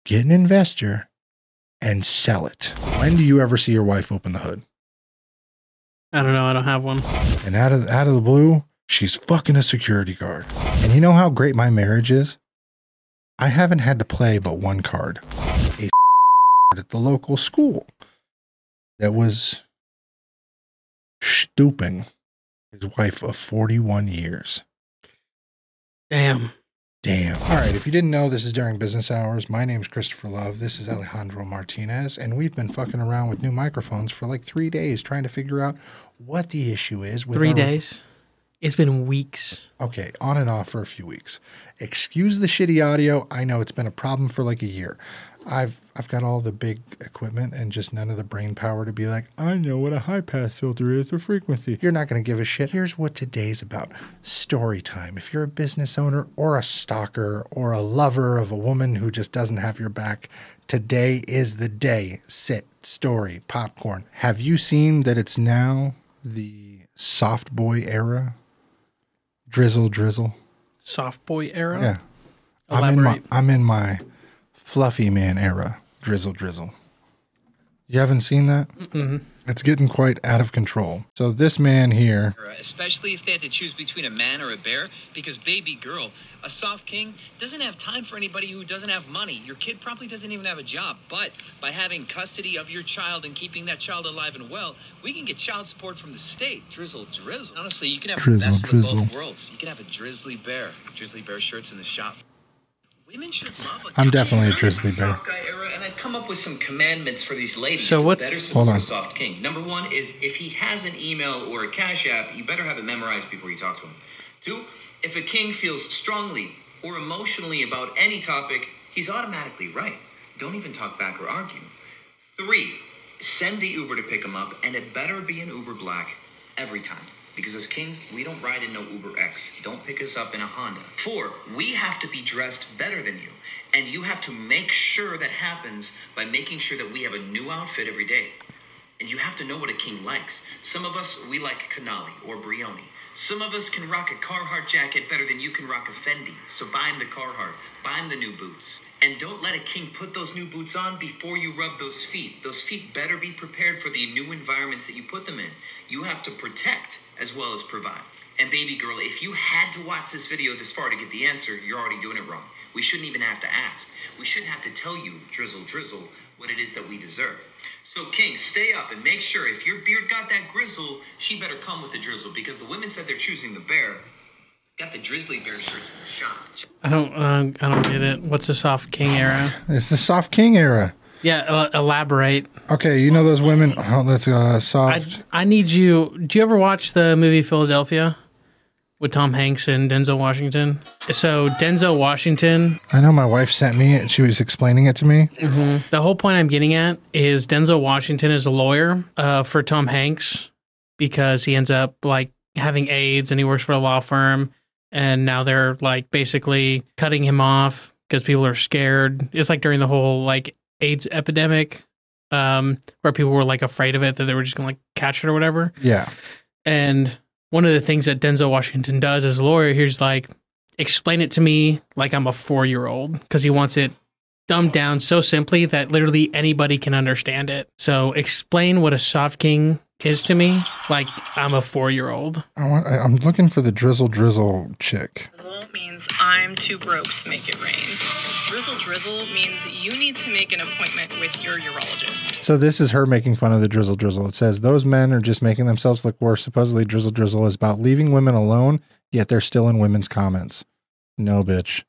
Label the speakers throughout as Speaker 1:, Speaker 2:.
Speaker 1: get an investor, and sell it. When do you ever see your wife open the hood?
Speaker 2: I don't know. I don't have one.
Speaker 1: And out of the blue, she's fucking a security guard. And you know how great my marriage is? I haven't had to play but one card. A at the local school that was stooping his wife of 41 years.
Speaker 2: Damn.
Speaker 1: All right, if you didn't know, this is During Business Hours. My name's Christopher Love. This is Alejandro Martinez, and we've been fucking around with new microphones for like 3 days trying to figure out what the issue is. With
Speaker 2: 3 days? It's been weeks.
Speaker 1: Okay, on and off for a few weeks. Excuse the shitty audio. I know it's been a problem for like a year. I've got all the big equipment and just none of the brain power to be like, I know what a high pass filter is or frequency. You're not going to give a shit. Here's what today's about. Story time. If you're a business owner or a stalker or a lover of a woman who just doesn't have your back, today is the day. Sit, story, popcorn. Have you seen that it's now the soft boy era? Drizzle.
Speaker 2: Soft boy era?
Speaker 1: Yeah.
Speaker 2: Elaborate.
Speaker 1: I'm in my fluffy man era. Drizzle. You haven't seen that?
Speaker 2: Mm-hmm.
Speaker 1: It's getting quite out of control. So this man here,
Speaker 3: especially if they had to choose between a man or a bear, because baby girl, a soft king, doesn't have time for anybody who doesn't have money. Your kid probably doesn't even have a job, but by having custody of your child and keeping that child alive and well, we can get child support from the state. Drizzle. Honestly, you can have the best of both worlds. You can have a drizzly bear shirts in the shop. Women should love
Speaker 1: I'm definitely a drizzly bear.
Speaker 3: Era, and I'd come up with some commandments for these ladies.
Speaker 2: So what's...
Speaker 3: Better support a soft king. Number one is if he has an email or a cash app, you better have it memorized before you talk to him. Two, if a king feels strongly or emotionally about any topic, he's automatically right. Don't even talk back or argue. Three, send the Uber to pick him up, and it better be an Uber Black every time. Because as kings, we don't ride in no Uber X. Don't pick us up in a Honda. Four, we have to be dressed better than you. And you have to make sure that happens by making sure that we have a new outfit every day. And you have to know what a king likes. Some of us, we like Canali or Brioni. Some of us can rock a Carhartt jacket better than you can rock a Fendi. So buy him the Carhartt. Buy him the new boots. And don't let a king put those new boots on before you rub those feet. Those feet better be prepared for the new environments that you put them in. You have to protect as well as provide. And baby girl, if you had to watch this video this far to get the answer, you're already doing it wrong. We shouldn't even have to ask. We shouldn't have to tell you, drizzle, what it is that we deserve. So king, stay up and make sure if your beard got that grizzle, she better come with the drizzle, because the women said they're choosing the bear. Got the drizzly bear shirts in the shop.
Speaker 2: I don't get it. What's the soft king era?
Speaker 1: it's the soft king era.
Speaker 2: Yeah, elaborate.
Speaker 1: Okay, you know those women, that's soft.
Speaker 2: I need you. Do you ever watch the movie Philadelphia with Tom Hanks and Denzel Washington? So Denzel Washington.
Speaker 1: I know my wife sent me it. She was explaining it to me.
Speaker 2: Mm-hmm. The whole point I'm getting at is Denzel Washington is a lawyer for Tom Hanks because he ends up like having AIDS and he works for a law firm. And now they're like basically cutting him off because people are scared. It's like during the whole like AIDS epidemic, where people were like afraid of it, that they were just gonna like catch it or whatever.
Speaker 1: Yeah.
Speaker 2: And one of the things that Denzel Washington does as a lawyer, he's like, explain it to me like I'm a 4-year-old, because he wants it dumbed down so simply that literally anybody can understand it. So explain what a soft king is to me like I'm a 4-year-old.
Speaker 1: I'm looking for the drizzle chick.
Speaker 4: Drizzle means I'm too broke to make it rain. Drizzle means you need to make an appointment with your urologist.
Speaker 1: So this is her making fun of the drizzle. It says those men are just making themselves look worse. Supposedly drizzle is about leaving women alone, yet they're still in women's comments. No, bitch.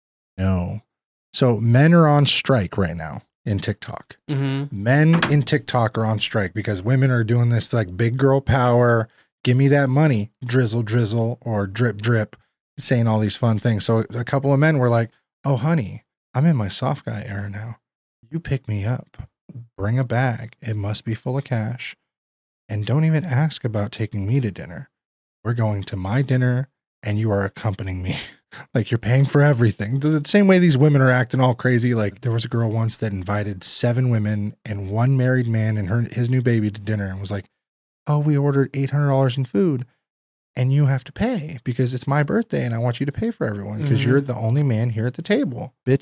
Speaker 1: No. So men are on strike right now in TikTok.
Speaker 2: Mm-hmm.
Speaker 1: Men in TikTok are on strike because women are doing this like big girl power. Give me that money. Drizzle or drip, saying all these fun things. So a couple of men were like, oh, honey, I'm in my soft guy era now. You pick me up. Bring a bag. It must be full of cash. And don't even ask about taking me to dinner. We're going to my dinner and you are accompanying me. Like you're paying for everything. The same way these women are acting all crazy. Like there was a girl once that invited 7 women and 1 married man and his new baby to dinner and was like, oh, we ordered $800 in food and you have to pay because it's my birthday and I want you to pay for everyone because you're the only man here at the table. Bitch,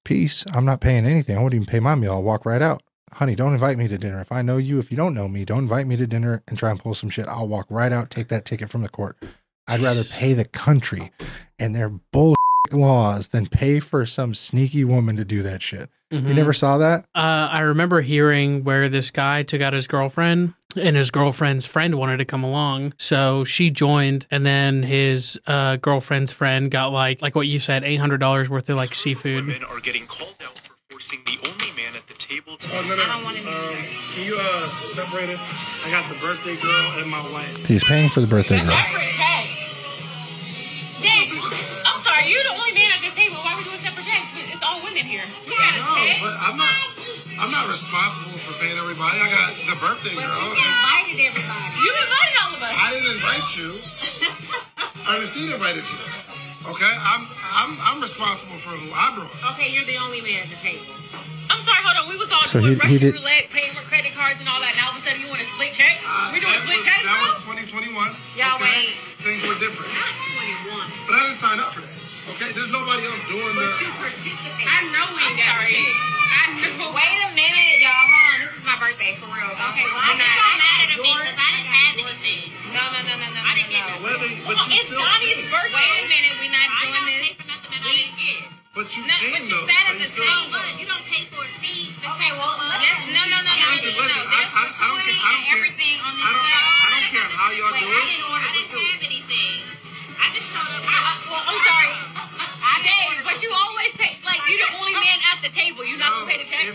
Speaker 1: peace. I'm not paying anything. I won't even pay my meal. I'll walk right out. Honey, don't invite me to dinner. If I know you, if you don't know me, don't invite me to dinner and try and pull some shit. I'll walk right out, take that ticket from the court. I'd rather pay the country and their bullshit laws than pay for some sneaky woman to do that shit. You never saw that?
Speaker 2: I remember hearing where this guy took out his girlfriend and his girlfriend's friend wanted to come along. So she joined, and then his girlfriend's friend got like what you said, $800 worth of like seafood.
Speaker 5: Women are getting called out for forcing the only man at the table to...
Speaker 6: I don't want to can you separate it? I got the birthday girl and my wife.
Speaker 1: He's paying for the birthday girl.
Speaker 7: Separate checks. Dang, I'm sorry, you're the only man at this table. Why are we doing separate checks? It's all women here. We got a check.
Speaker 6: But I'm not responsible for paying everybody. I got the birthday girl.
Speaker 7: But you invited everybody. You invited all of us.
Speaker 6: I didn't invite you. Ernestine invited you. Okay, I'm responsible for who I brought.
Speaker 7: Okay, you're the only man at the table. I'm sorry, hold on. We was all
Speaker 1: So
Speaker 7: doing
Speaker 1: he
Speaker 7: Russian
Speaker 1: did-
Speaker 7: roulette, paying for credit cards and all that. Now all of a sudden you want to split checks? We're doing split checks
Speaker 6: That
Speaker 7: now?
Speaker 6: was 2021.
Speaker 7: Y'all
Speaker 6: okay?
Speaker 7: wait.
Speaker 6: Things were different.
Speaker 7: Not 21.
Speaker 6: But I didn't sign up for that. Okay, there's nobody else doing
Speaker 7: But
Speaker 6: that.
Speaker 7: you participate. I know we got a check. I know. Wait a minute, y'all. Hold on. This is my birthday, for real. Okay, well, I'm not mad at me because I didn't have anything. No. I didn't get nothing.
Speaker 6: But
Speaker 7: Hold on,
Speaker 6: you
Speaker 7: it's
Speaker 6: still
Speaker 7: Donnie's
Speaker 6: paid.
Speaker 7: birthday. Wait a minute. We're not doing this. We get.
Speaker 6: But you
Speaker 7: No,
Speaker 6: paid
Speaker 7: but you
Speaker 6: though.
Speaker 7: sat
Speaker 6: So
Speaker 7: at
Speaker 6: you
Speaker 7: the
Speaker 6: still-
Speaker 7: table. You don't pay for a seat. Okay, well, yes, no.
Speaker 6: Listen,
Speaker 7: There's gratuity and everything on this show.
Speaker 6: I don't care how y'all do it.
Speaker 7: I didn't have anything. I just showed up. Well, I'm sorry. I did, but you always pay. Like, you're the only man at the table. You're not gonna pay the check.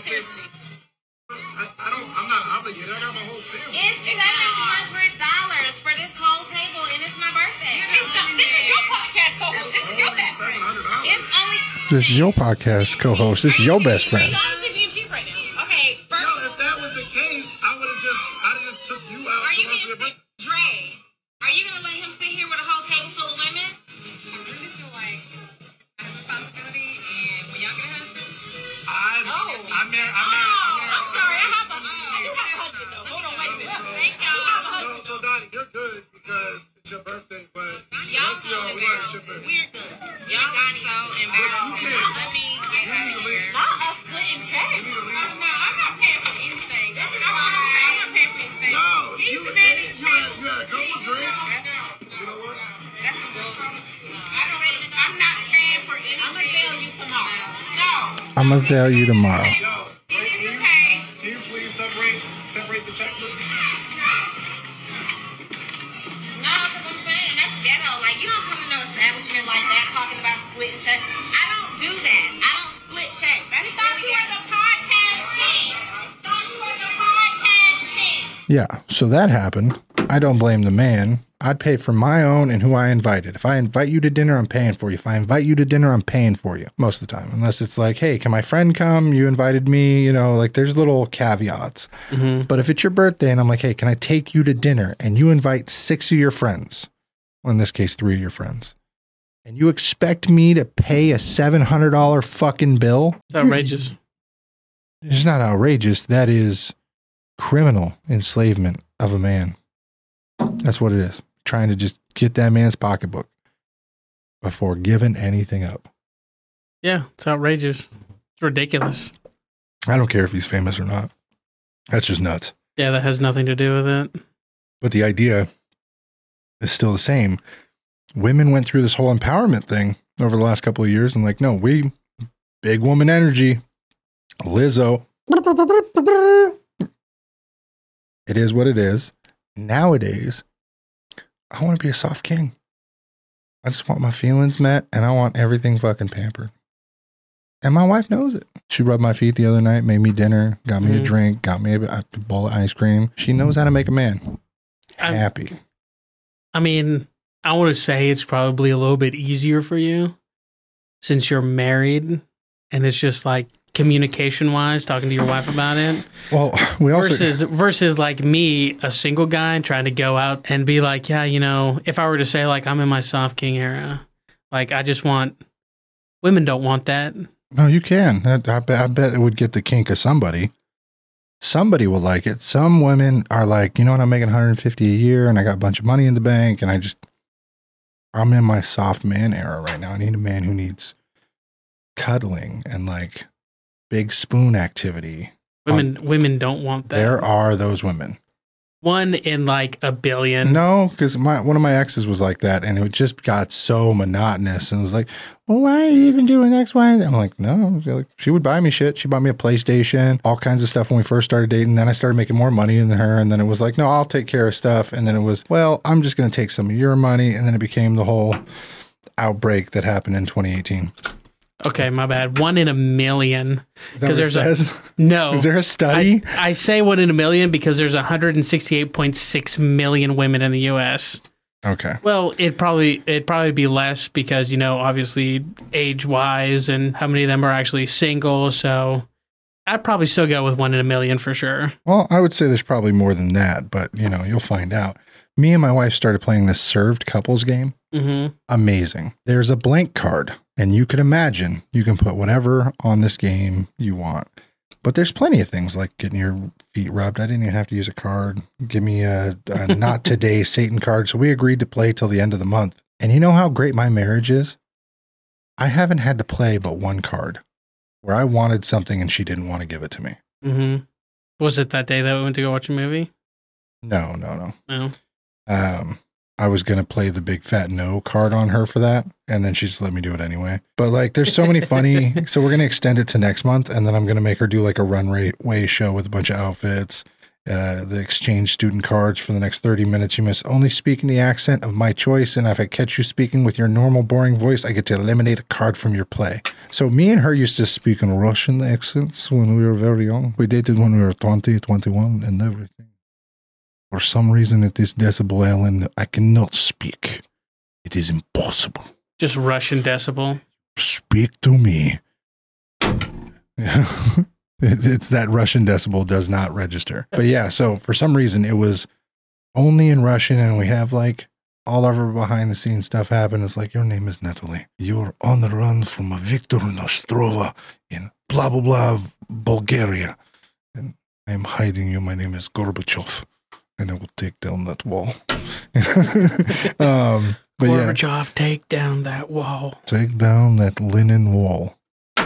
Speaker 6: I'm not obligated. I got my whole family.
Speaker 7: It's $700 for this whole table, and it's my birthday. This is your podcast co-host. This is your best friend.
Speaker 6: $700.
Speaker 7: It's only.
Speaker 1: This is your podcast co-host. This is your best friend.
Speaker 7: You're honestly being cheap right now. Okay,
Speaker 6: Yo, if that was the case, I'd have just took you out.
Speaker 7: Are you
Speaker 6: to
Speaker 7: gonna
Speaker 6: your
Speaker 7: sit, Dre? Are you gonna let him sit here with a whole table full of women? I really feel like I have a responsibility, and when y'all get a husband, I'm sorry, I have a husband though. Hold on, wait a minute. Thank y'all.
Speaker 6: So Donnie, you're good because it's your birthday, but
Speaker 7: Y'all
Speaker 6: most of
Speaker 7: so
Speaker 6: y'all, we gotta chip
Speaker 7: embarrassing.
Speaker 6: in.
Speaker 7: We're good. Y'all got so embarrassing. Let me get out of here. Not us splitting checks. No, I'm not paying for anything. I'm not paying for anything.
Speaker 6: No,
Speaker 7: He's
Speaker 6: you
Speaker 7: the man at the table.
Speaker 6: had a couple drinks. You know what?
Speaker 7: That's a bull. I'm not paying for anything. I'm gonna tell you tomorrow. No.
Speaker 1: I'm going to tell you tomorrow.
Speaker 6: Yo,
Speaker 7: He
Speaker 6: wait,
Speaker 7: needs to pay.
Speaker 6: can you please separate the checkbook?
Speaker 7: No, because I'm saying that's ghetto. Like, you don't come to no establishment like that talking about splitting checks. I don't do that. I don't split checks. That's really ghetto.
Speaker 1: Yeah, so that happened. I don't blame the man. I'd pay for my own and who I invited. If I invite you to dinner, I'm paying for you. If I invite you to dinner, I'm paying for you most of the time. Unless it's like, hey, can my friend come? You invited me. You know, like there's little caveats. But if it's your birthday and I'm like, hey, can I take you to dinner? And you invite 6 of your friends, well, in this case, 3 of your friends, and you expect me to pay a $700 fucking bill?
Speaker 2: It's outrageous.
Speaker 1: It's not outrageous. That is criminal enslavement of a man. That's what it is. Trying to just get that man's pocketbook before giving anything up.
Speaker 2: Yeah, it's outrageous. It's ridiculous.
Speaker 1: I don't care if he's famous or not. That's just nuts.
Speaker 2: Yeah, that has nothing to do with it.
Speaker 1: But the idea is still the same. Women went through this whole empowerment thing over the last couple of years and like, no, we big woman energy. Lizzo. It is what it is. Nowadays, I want to be a soft king. I just want my feelings met and I want everything fucking pampered. And my wife knows it. She rubbed my feet the other night, made me dinner, got me a drink, got me a bowl of ice cream. She knows how to make a man happy.
Speaker 2: I mean, I want to say it's probably a little bit easier for you since you're married and it's just like communication wise, talking to your wife about it.
Speaker 1: Well, we also
Speaker 2: versus like me, a single guy, trying to go out and be like, yeah, you know, if I were to say like I'm in my soft king era, like I just want women don't want that.
Speaker 1: No, you can. I bet it would get the kink of somebody. Somebody will like it. Some women are like, you know what, I'm making $150 a year and I got a bunch of money in the bank and I'm in my soft man era right now. I need a man who needs cuddling and like big spoon activity.
Speaker 2: Women don't want that.
Speaker 1: There are those women.
Speaker 2: 1 in like a billion.
Speaker 1: No, because one of my exes was like that, and it just got so monotonous, and it was like, well, why are you even doing X, Y, and Z? I'm like, no. She would buy me shit. She bought me a PlayStation, all kinds of stuff when we first started dating. Then I started making more money than her, and then it was like, no, I'll take care of stuff. And then it was, well, I'm just going to take some of your money, and then it became the whole outbreak that happened in 2018.
Speaker 2: Okay, my bad. 1 in a million.
Speaker 1: Because there's
Speaker 2: no.
Speaker 1: Is there a study?
Speaker 2: I say 1 in a million because there's 168.6 million women in the U.S.
Speaker 1: Okay.
Speaker 2: Well, it'd probably be less because, you know, obviously age wise and how many of them are actually single. So I'd probably still go with 1 in a million for sure.
Speaker 1: Well, I would say there's probably more than that, but you know, you'll find out. Me and my wife started playing this served couples game.
Speaker 2: Mm-hmm.
Speaker 1: Amazing. There's a blank card, and you can imagine you can put whatever on this game you want. But there's plenty of things like getting your feet rubbed. I didn't even have to use a card. Give me a not today Satan card. So we agreed to play till the end of the month. And you know how great my marriage is? I haven't had to play but one card where I wanted something and she didn't want to give it to me.
Speaker 2: Mm-hmm. Was it that day that we went to go watch a movie?
Speaker 1: No.
Speaker 2: No.
Speaker 1: I was going to play the big fat no card on her for that. And then she just let me do it anyway. But like, there's so many funny, so we're going to extend it to next month. And then I'm going to make her do like a runway show with a bunch of outfits, the exchange student cards for the next 30 minutes. You must only speak in the accent of my choice. And if I catch you speaking with your normal, boring voice, I get to eliminate a card from your play. So me and her used to speak in Russian accents when we were very young. We dated when we were 20, 21 and everything. For some reason, at this decibel island, I cannot speak. It is impossible.
Speaker 2: Just Russian decibel.
Speaker 1: Speak to me. It's that Russian decibel does not register. But yeah, so for some reason, it was only in Russian, and we have like all of our behind the scenes stuff happen. It's like, your name is Natalie. You're on the run from a Viktor Nostrova in blah, blah, blah, Bulgaria. And I am hiding you. My name is Gorbachev. And I will take down that wall. But
Speaker 2: Gorbachev, take down that wall.
Speaker 1: Take down that linen wall.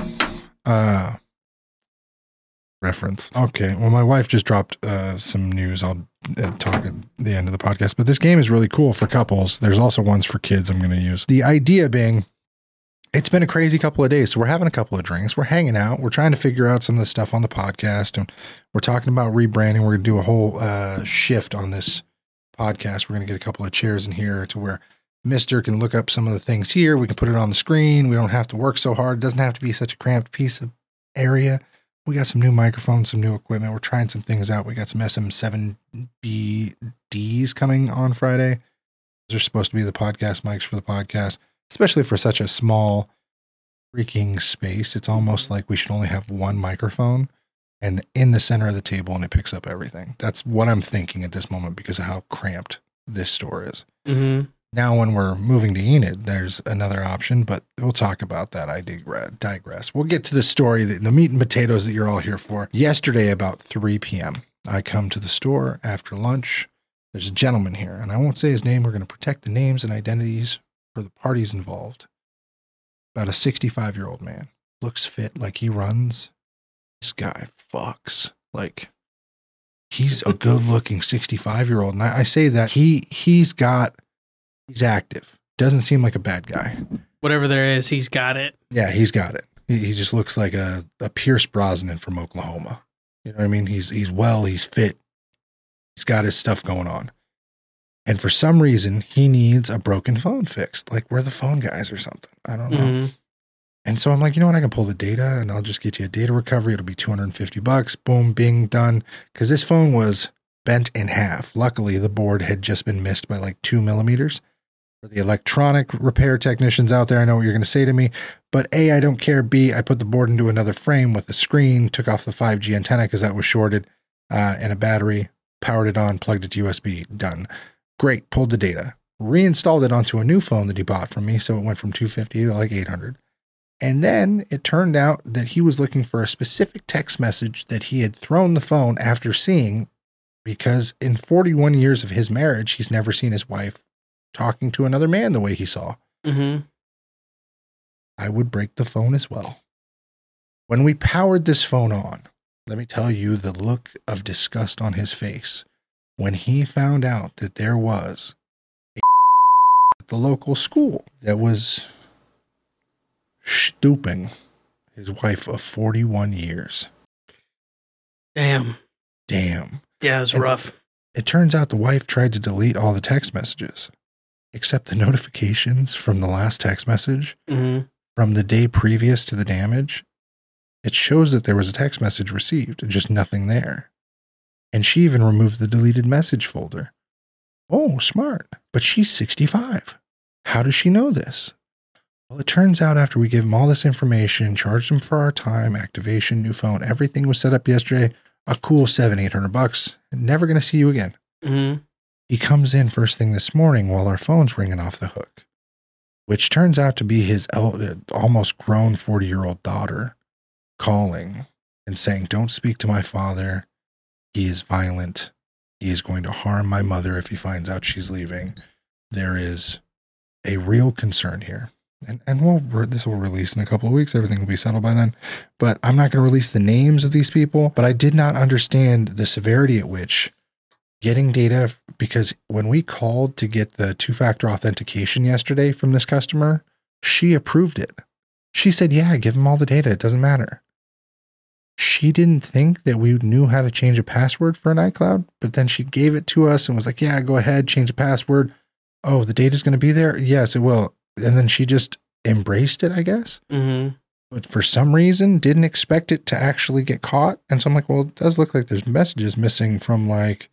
Speaker 1: Reference. Okay. Well, my wife just dropped some news. I'll talk at the end of the podcast. But this game is really cool for couples. There's also ones for kids I'm going to use. The idea being, it's been a crazy couple of days. So we're having a couple of drinks. We're hanging out. We're trying to figure out some of the stuff on the podcast. And we're talking about rebranding. We're going to do a whole shift on this podcast. We're going to get a couple of chairs in here to where Mr. can look up some of the things here. We can put it on the screen. We don't have to work so hard. It doesn't have to be such a cramped piece of area. We got some new microphones, some new equipment. We're trying some things out. We got some SM7BDs coming on Friday. Those are supposed to be the podcast mics for the podcast. Especially for such a small freaking space. It's almost like we should only have one microphone and in the center of the table, and it picks up everything. That's what I'm thinking at this moment because of how cramped this store is.
Speaker 2: Mm-hmm.
Speaker 1: Now, when we're moving to Enid, there's another option, but we'll talk about that. I digress. We'll get to the story, the meat and potatoes that you're all here for. Yesterday, about 3 p.m., I come to the store after lunch. There's a gentleman here, and I won't say his name. We're going to protect the names and identities for the parties involved. About a 65-year-old man. Looks fit, like he runs. This guy fucks. Like, he's a good-looking 65-year-old. And I say that he's active. Doesn't seem like a bad guy.
Speaker 2: Whatever there is, he's got it.
Speaker 1: Yeah, he's got it. He just looks like a Pierce Brosnan from Oklahoma. You know what I mean? He's well, he's fit. He's got his stuff going on. And for some reason, he needs a broken phone fixed. Like, we're the phone guys or something. I don't know.
Speaker 2: Mm-hmm.
Speaker 1: And so I'm like, you know what? I can pull the data and I'll just get you a data recovery. It'll be $250. Boom, bing, done. Because this phone was bent in half. Luckily, the board had just been missed by like 2 millimeters. For the electronic repair technicians out there, I know what you're going to say to me. But A, I don't care. B, I put the board into another frame with a screen, took off the 5G antenna because that was shorted, and a battery, powered it on, plugged it to USB, done. Great, pulled the data, reinstalled it onto a new phone that he bought from me, so it went from $250 to like $800. And then it turned out that he was looking for a specific text message that he had thrown the phone after seeing, because in 41 years of his marriage, he's never seen his wife talking to another man the way he saw.
Speaker 2: Mm-hmm.
Speaker 1: I would break the phone as well. When we powered this phone on, let me tell you the look of disgust on his face when he found out that there was at the local school that was stooping his wife of 41 years.
Speaker 2: Damn. Yeah, it's rough.
Speaker 1: It turns out the wife tried to delete all the text messages, except the notifications from the last text message from the day previous to the damage. It shows that there was a text message received and just nothing there. And she even removed the deleted message folder. Oh, smart. But she's 65. How does she know this? Well, it turns out after we gave him all this information, charged him for our time, activation, new phone, everything was set up yesterday, a cool $700-800, never going to see you again.
Speaker 2: Mm-hmm.
Speaker 1: He comes in first thing this morning while our phone's ringing off the hook, which turns out to be his almost grown 40-year-old daughter calling and saying, don't speak to my father. He is violent. He is going to harm my mother if he finds out she's leaving. There is a real concern here. And this will release in a couple of weeks. Everything will be settled by then. But I'm not going to release the names of these people. But I did not understand the severity at which getting data, because when we called to get the two-factor authentication yesterday from this customer, she approved it. She said, yeah, give them all the data. It doesn't matter. She didn't think that we knew how to change a password for an iCloud, but then she gave it to us and was like, yeah, go ahead, change the password. Oh, the data's going to be there? Yes, it will. And then she just embraced it, I guess.
Speaker 2: Mm-hmm.
Speaker 1: But for some reason, didn't expect it to actually get caught. And so I'm like, well, it does look like there's messages missing from like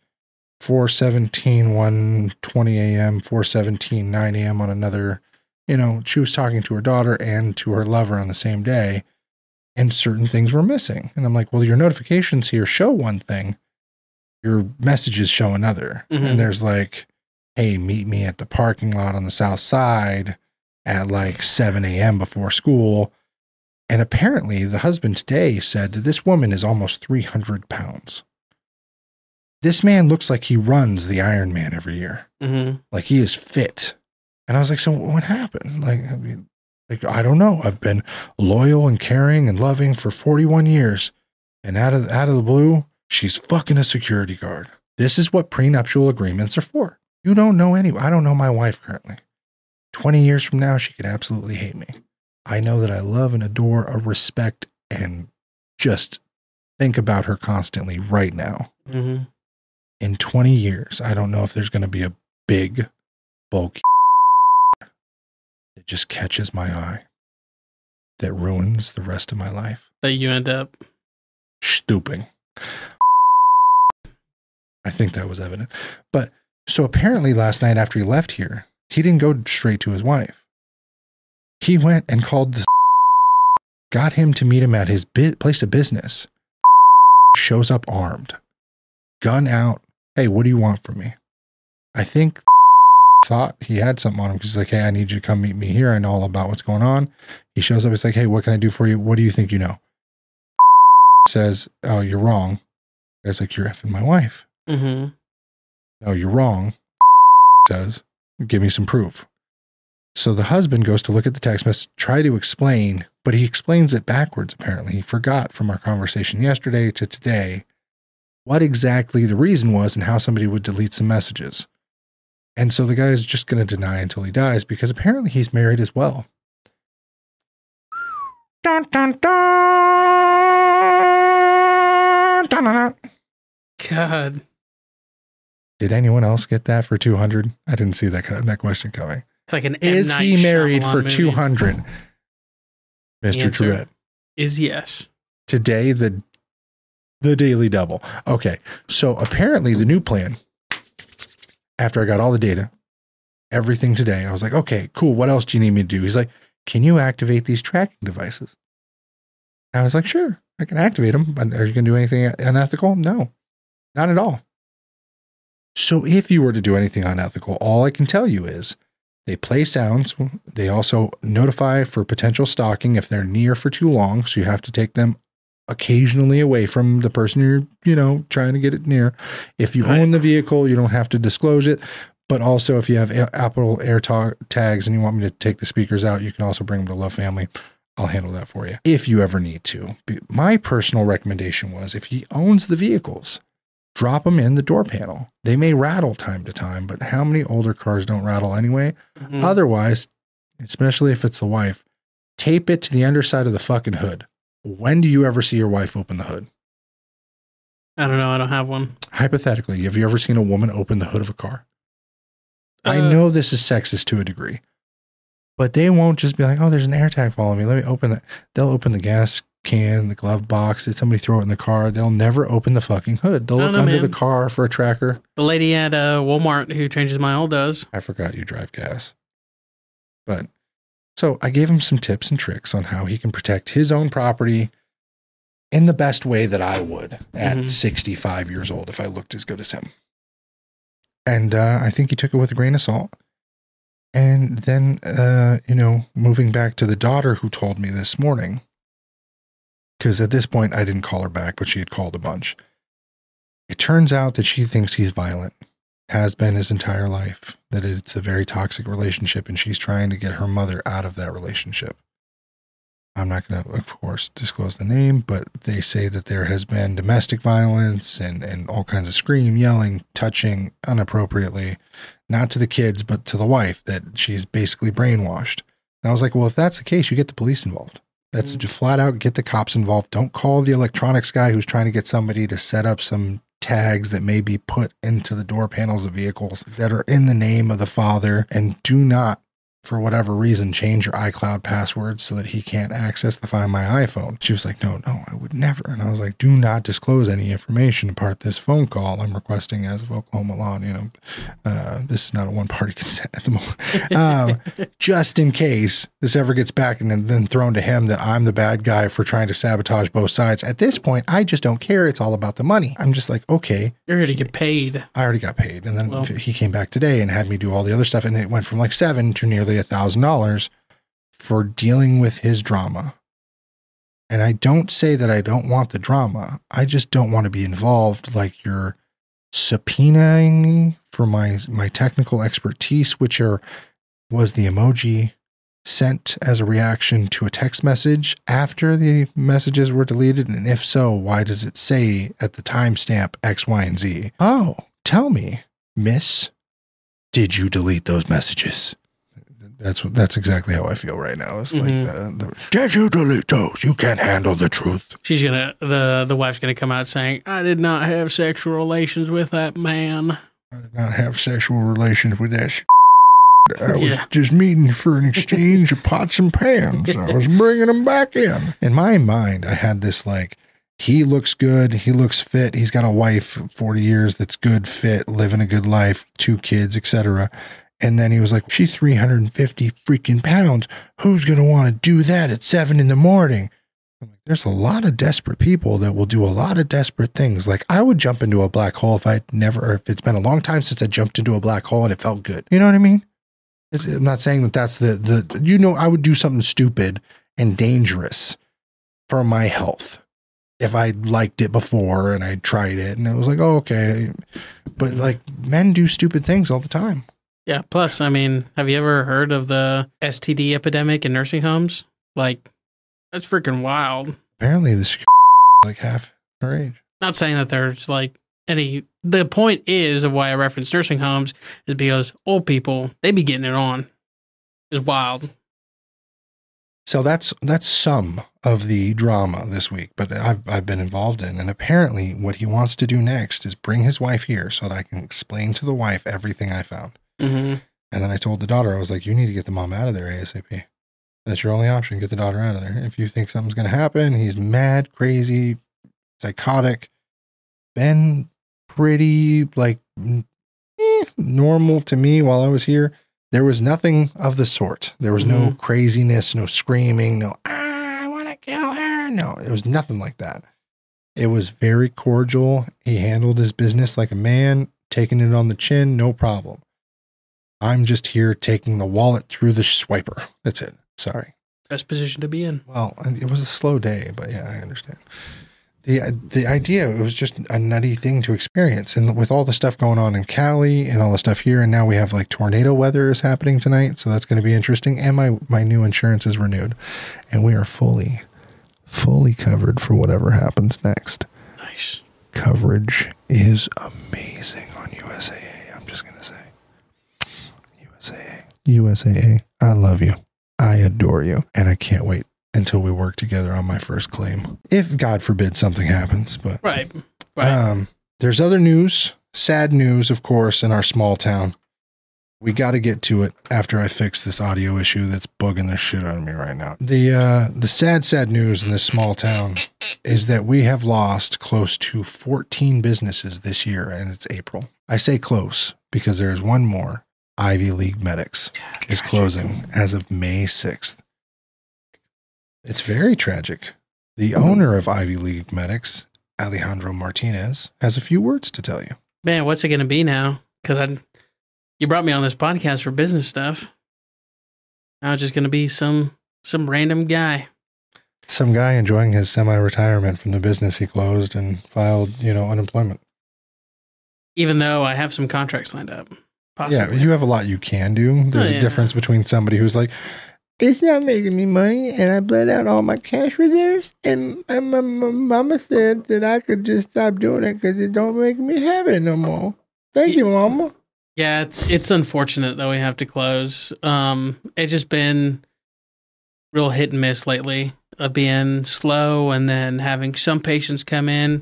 Speaker 1: 4:17, 1:20 a.m., 4:17, 9 a.m. on another, she was talking to her daughter and to her lover on the same day. And certain things were missing. And I'm like, well, your notifications here show one thing. Your messages show another.
Speaker 2: Mm-hmm.
Speaker 1: And there's like, hey, meet me at the parking lot on the south side at like 7 a.m. before school. And apparently the husband today said that this woman is almost 300 pounds. This man looks like he runs the Ironman every year.
Speaker 2: Mm-hmm.
Speaker 1: Like he is fit. And I was like, so what happened? I don't know. I've been loyal and caring and loving for 41 years. And out of the blue, she's fucking a security guard. This is what prenuptial agreements are for. You don't know anyone. I don't know my wife currently. 20 years from now, she could absolutely hate me. I know that I love and adore, respect, and just think about her constantly right now.
Speaker 2: Mm-hmm.
Speaker 1: In 20 years, I don't know if there's going to be a big, bulky that just catches my eye, that ruins the rest of my life.
Speaker 2: That you end up
Speaker 1: stooping. I think that was evident. But so apparently last night after he left here, he didn't go straight to his wife. He went and called got him to meet him at his place of business. Shows up armed, gun out. Hey, what do you want from me? I think thought he had something on him because he's like, hey, I need you to come meet me here. I know all about what's going on. He shows up. It's like, hey, what can I do for you? What do you think you know? Says, oh, you're wrong. It's like, you're effing my wife.
Speaker 2: Mm-hmm.
Speaker 1: No, you're wrong. Says, give me some proof. So the husband goes to look at the text message, try to explain, but he explains it backwards, apparently. He forgot from our conversation yesterday to today what exactly the reason was and how somebody would delete some messages. And so the guy is just going to deny until he dies because apparently he's married as well. Dun, dun, dun, dun, dun, dun.
Speaker 2: God.
Speaker 1: Did anyone else get that for 200? I didn't see that question coming.
Speaker 2: It's like an
Speaker 1: Is
Speaker 2: M. Night
Speaker 1: he married
Speaker 2: Shyamalan
Speaker 1: for
Speaker 2: movie.
Speaker 1: 200? Mr.
Speaker 2: Answer
Speaker 1: Tourette.
Speaker 2: Is yes.
Speaker 1: Today, the daily double. Okay. So apparently the new plan, after I got all the data, everything today, I was like, okay, cool. What else do you need me to do? He's like, can you activate these tracking devices? And I was like, sure, I can activate them. But are you going to do anything unethical? No, not at all. So if you were to do anything unethical, all I can tell you is they play sounds. They also notify for potential stalking if they're near for too long. So you have to take them occasionally away from the person you're, trying to get it near. If you own the vehicle, you don't have to disclose it. But also if you have Apple AirTags and you want me to take the speakers out, you can also bring them to Love Family. I'll handle that for you if you ever need to. My personal recommendation was if he owns the vehicles, drop them in the door panel. They may rattle time to time, but how many older cars don't rattle anyway?
Speaker 2: Mhm.
Speaker 1: Otherwise, especially if it's the wife, tape it to the underside of the fucking hood. When do you ever see your wife open the hood?
Speaker 2: I don't know. I don't have one.
Speaker 1: Hypothetically, have you ever seen a woman open the hood of a car? I know this is sexist to a degree, but they won't just be like, oh, there's an AirTag following me. Let me open that. They'll open the gas can, the glove box. Did somebody throw it in the car? They'll never open the fucking hood. They'll
Speaker 2: I
Speaker 1: look
Speaker 2: don't know,
Speaker 1: under
Speaker 2: man.
Speaker 1: the car for a tracker.
Speaker 2: The lady at Walmart who changes my oil does.
Speaker 1: I forgot you drive gas. But so I gave him some tips and tricks on how he can protect his own property in the best way that I would at
Speaker 2: Mhm.
Speaker 1: 65 years old if I looked as good as him. And I think he took it with a grain of salt. And then, moving back to the daughter who told me this morning, because at this point I didn't call her back, but she had called a bunch. It turns out that she thinks he's violent, has been his entire life, that it's a very toxic relationship, and she's trying to get her mother out of that relationship. I'm not going to, of course, disclose the name, but they say that there has been domestic violence and all kinds of scream, yelling, touching inappropriately, not to the kids, but to the wife, that she's basically brainwashed. And I was like, well, if that's the case, you get the police involved. That's just flat out get the cops involved. Don't call the electronics guy who's trying to get somebody to set up some tags that may be put into the door panels of vehicles that are in the name of the father, and do not, for whatever reason, change your iCloud password so that he can't access the Find My iPhone. She was like, no, I would never. And I was like, do not disclose any information apart this phone call. I'm requesting as of Oklahoma law, this is not a one-party consent at the moment. Just in case this ever gets back and then thrown to him that I'm the bad guy for trying to sabotage both sides. At this point, I just don't care. It's all about the money. I'm just like, okay.
Speaker 2: You're here to get paid.
Speaker 1: I already got paid. And then he came back today and had me do all the other stuff. And it went from like $7,000 to nearly $1,000 for dealing with his drama. And I don't say that I don't want the drama. I just don't want to be involved like you're subpoenaing me for my technical expertise, which was the emoji sent as a reaction to a text message after the messages were deleted? And if so, why does it say at the timestamp X, Y, and Z? Oh, tell me, miss, did you delete those messages? That's exactly how I feel right now. It's like, did you delete those? You can't handle the truth.
Speaker 2: She's the wife's gonna come out saying, I did not have sexual relations with that man.
Speaker 1: I did not have sexual relations with that I was just meeting for an exchange of pots and pans. I was bringing them back in. In my mind, I had this like, he looks good. He looks fit. He's got a wife, 40 years, that's good, fit, living a good life, 2 kids, etc. And then he was like, she's 350 freaking pounds. Who's going to want to do that at 7 a.m? I'm like, there's a lot of desperate people that will do a lot of desperate things. Like I would jump into a black hole if if it's been a long time since I jumped into a black hole and it felt good. You know what I mean? I'm not saying that that's I would do something stupid and dangerous for my health if I liked it before and I tried it and it was like, oh, okay. But like men do stupid things all the time.
Speaker 2: Yeah. Plus, I mean, have you ever heard of the STD epidemic in nursing homes? Like, that's freaking wild.
Speaker 1: Apparently this like half her age.
Speaker 2: Not saying that there's like the point is of why I reference nursing homes is because old people, they be getting it on. It's wild.
Speaker 1: So that's some of the drama this week, but I've been involved in. And apparently what he wants to do next is bring his wife here so that I can explain to the wife everything I found.
Speaker 2: Mm-hmm.
Speaker 1: And then I told the daughter, I was like, you need to get the mom out of there ASAP. That's your only option. Get the daughter out of there. If you think something's going to happen, he's mad, crazy, psychotic, been pretty like normal to me while I was here. There was nothing of the sort. There was no craziness, no screaming, no, I want to kill her. No, it was nothing like that. It was very cordial. He handled his business like a man, taking it on the chin, no problem. I'm just here taking the wallet through the swiper. That's it. Sorry.
Speaker 2: Best position to be in.
Speaker 1: Well, it was a slow day, but yeah, I understand. The idea, it was just a nutty thing to experience. And with all the stuff going on in Cali and all the stuff here, and now we have like tornado weather is happening tonight. So that's going to be interesting. And my new insurance is renewed. And we are fully covered for whatever happens next.
Speaker 2: Nice.
Speaker 1: Coverage is amazing on USAA. I'm just going to say. USAA, I love you. I adore you. And I can't wait until we work together on my first claim. If God forbid something happens, but
Speaker 2: Right.
Speaker 1: There's other news, sad news, of course, in our small town. We got to get to it after I fix this audio issue that's bugging the shit out of me right now. The sad news in this small town is that we have lost close to 14 businesses this year, and it's April. I say close because there's one more. Ivy League Medics is closing as of May 6th. It's very tragic. The owner of Ivy League Medics, Alejandro Martinez, has a few words to tell you.
Speaker 2: Man, what's it going to be now? Because you brought me on this podcast for business stuff. Now it's just going to be some random guy.
Speaker 1: Some guy enjoying his semi-retirement from the business he closed and filed, unemployment.
Speaker 2: Even though I have some contracts lined up. Possibly.
Speaker 1: Yeah, you have a lot you can do. There's a difference between somebody who's like, it's not making me money, and I bled out all my cash reserves, and my mama said that I could just stop doing it because it don't make me happy no more. Thank you, Mama.
Speaker 2: Yeah, it's unfortunate that we have to close. It's just been real hit and miss lately of being slow and then having some patients come in.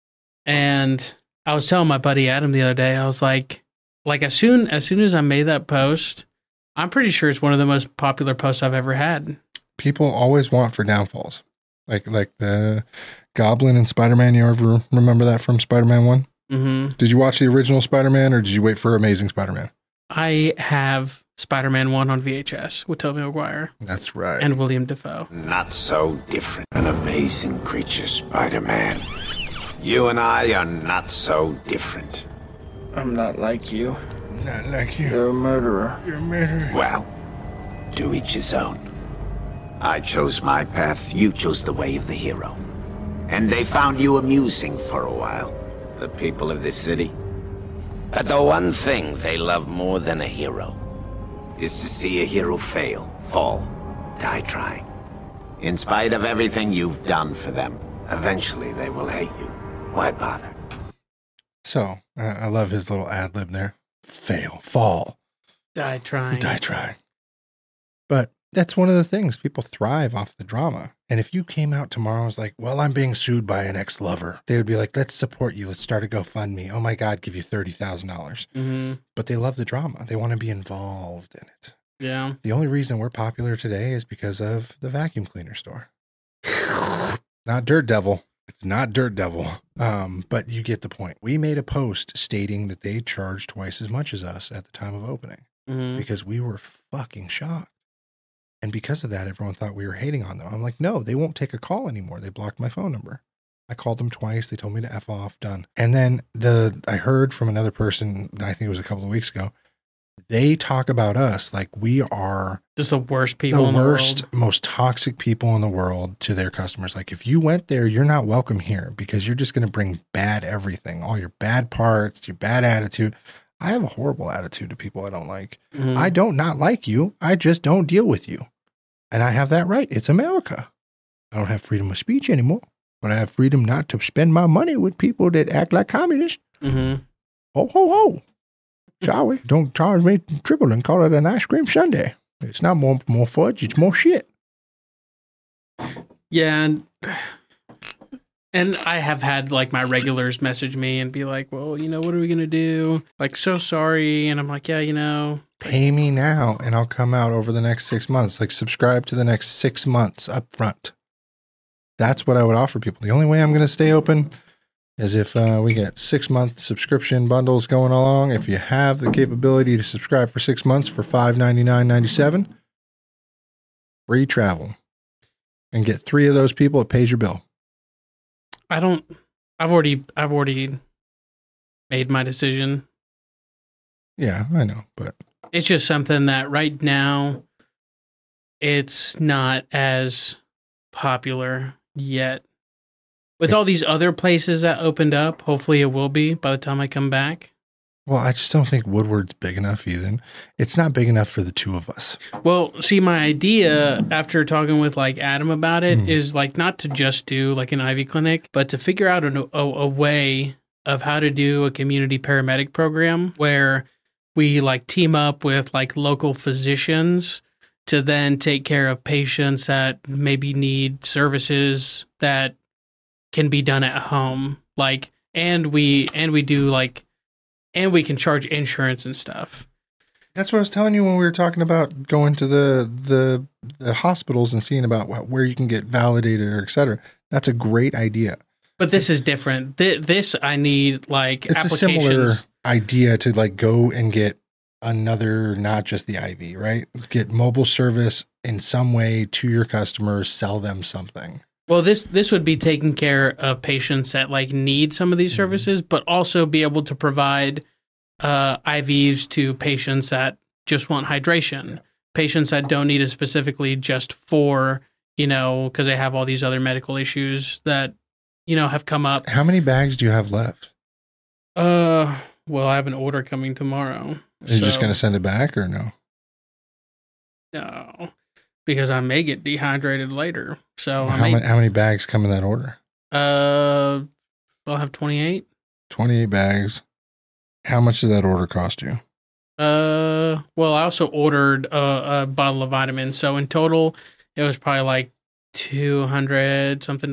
Speaker 2: And I was telling my buddy Adam the other day, I was like as soon as I made that post, I'm pretty sure it's one of the most popular posts I've ever had.
Speaker 1: People always want for downfalls. Like the Goblin and Spider-Man. You ever remember that from Spider-Man 1?
Speaker 2: Mm-hmm.
Speaker 1: Did you watch the original Spider-Man or did you wait for Amazing Spider-Man?
Speaker 2: I have Spider-Man 1 on VHS with Tobey Maguire.
Speaker 1: That's right.
Speaker 2: And William Dafoe.
Speaker 8: Not so different. An amazing creature, Spider-Man. You and I are not so different.
Speaker 9: I'm not like you.
Speaker 1: Not like you.
Speaker 9: You're a murderer.
Speaker 1: You're a murderer.
Speaker 8: Well, to each his own. I chose my path, you chose the way of the hero. And they found you amusing for a while, the people of this city. But the one thing they love more than a hero is to see a hero fail, fall, die trying. In spite of everything you've done for them, eventually they will hate you. Why bother?
Speaker 1: So, I love his little ad-lib there. Fail, fall,
Speaker 2: die trying.
Speaker 1: But that's one of the things. People thrive off the drama. And if you came out tomorrow and was like, well, I'm being sued by an ex-lover, they would be like, let's support you. Let's start a GoFundMe. Oh my God, give you $30,000.
Speaker 2: Mm-hmm. But
Speaker 1: they love the drama. They want to be involved in it.
Speaker 2: Yeah.
Speaker 1: The only reason we're popular today is because of the vacuum cleaner store. Not Dirt Devil. It's not Dirt Devil. But you get the point. We made a post stating that they charged twice as much as us at the time of opening because we were fucking shocked. And because of that, everyone thought we were hating on them. I'm like, no, they won't take a call anymore. They blocked my phone number. I called them twice. They told me to F off, done. And then I heard from another person, I think it was a couple of weeks ago, they talk about us like we are
Speaker 2: just the worst people in the world.
Speaker 1: Most toxic people in the world to their customers. Like if you went there, you're not welcome here because you're just going to bring bad everything, all your bad parts, your bad attitude. I have a horrible attitude to people I don't like. Mm-hmm. I don't not like you. I just don't deal with you. And I have that right. It's America. I don't have freedom of speech anymore, but I have freedom not to spend my money with people that act like communists.
Speaker 2: Mm-hmm.
Speaker 1: Ho, ho, ho. Shall we? Don't charge me triple and call it an ice cream sundae. It's not more fudge. It's more shit.
Speaker 2: Yeah. And I have had like my regulars message me and be like, well, what are we going to do? Like, so sorry. And I'm like, yeah,
Speaker 1: Pay me now and I'll come out over the next 6 months. Like subscribe to the next 6 months up front. That's what I would offer people. The only way I'm going to stay open is if we get 6-month subscription bundles going along. If you have the capability to subscribe for 6 months for $5.99.97, free travel. And get 3 of those people, it pays your bill.
Speaker 2: I've already made my decision.
Speaker 1: Yeah, I know, but
Speaker 2: it's just something that right now it's not as popular yet. With all these other places that opened up, hopefully it will be by the time I come back.
Speaker 1: Well, I just don't think Woodward's big enough, Ethan. It's not big enough for the two of us.
Speaker 2: Well, see, my idea after talking with like Adam about it is like not to just do like an IV clinic, but to figure out a way of how to do a community paramedic program where we like team up with like local physicians to then take care of patients that maybe need services that can be done at home. Like, and we do like, and we can charge insurance and stuff.
Speaker 1: That's what I was telling you when we were talking about going to the hospitals and seeing about where you can get validated or et cetera. That's a great idea.
Speaker 2: But this is different. This I need like
Speaker 1: it's
Speaker 2: applications.
Speaker 1: a similar idea to like go and get another, not just the IV, right? Get mobile service in some way to your customers, sell them something.
Speaker 2: Well, this would be taking care of patients that like need some of these services, but also be able to provide IVs to patients that just want hydration, patients that don't need it specifically just for, because they have all these other medical issues that, have come up.
Speaker 1: How many bags do you have left?
Speaker 2: Well, I have an order coming tomorrow.
Speaker 1: Are you just going to send it back or no?
Speaker 2: No, because I may get dehydrated later. So
Speaker 1: how many bags come in that order?
Speaker 2: I'll have 28.
Speaker 1: 28 bags. How much did that order cost you?
Speaker 2: Well, I also ordered a bottle of vitamins. So in total, it was probably like $200 something.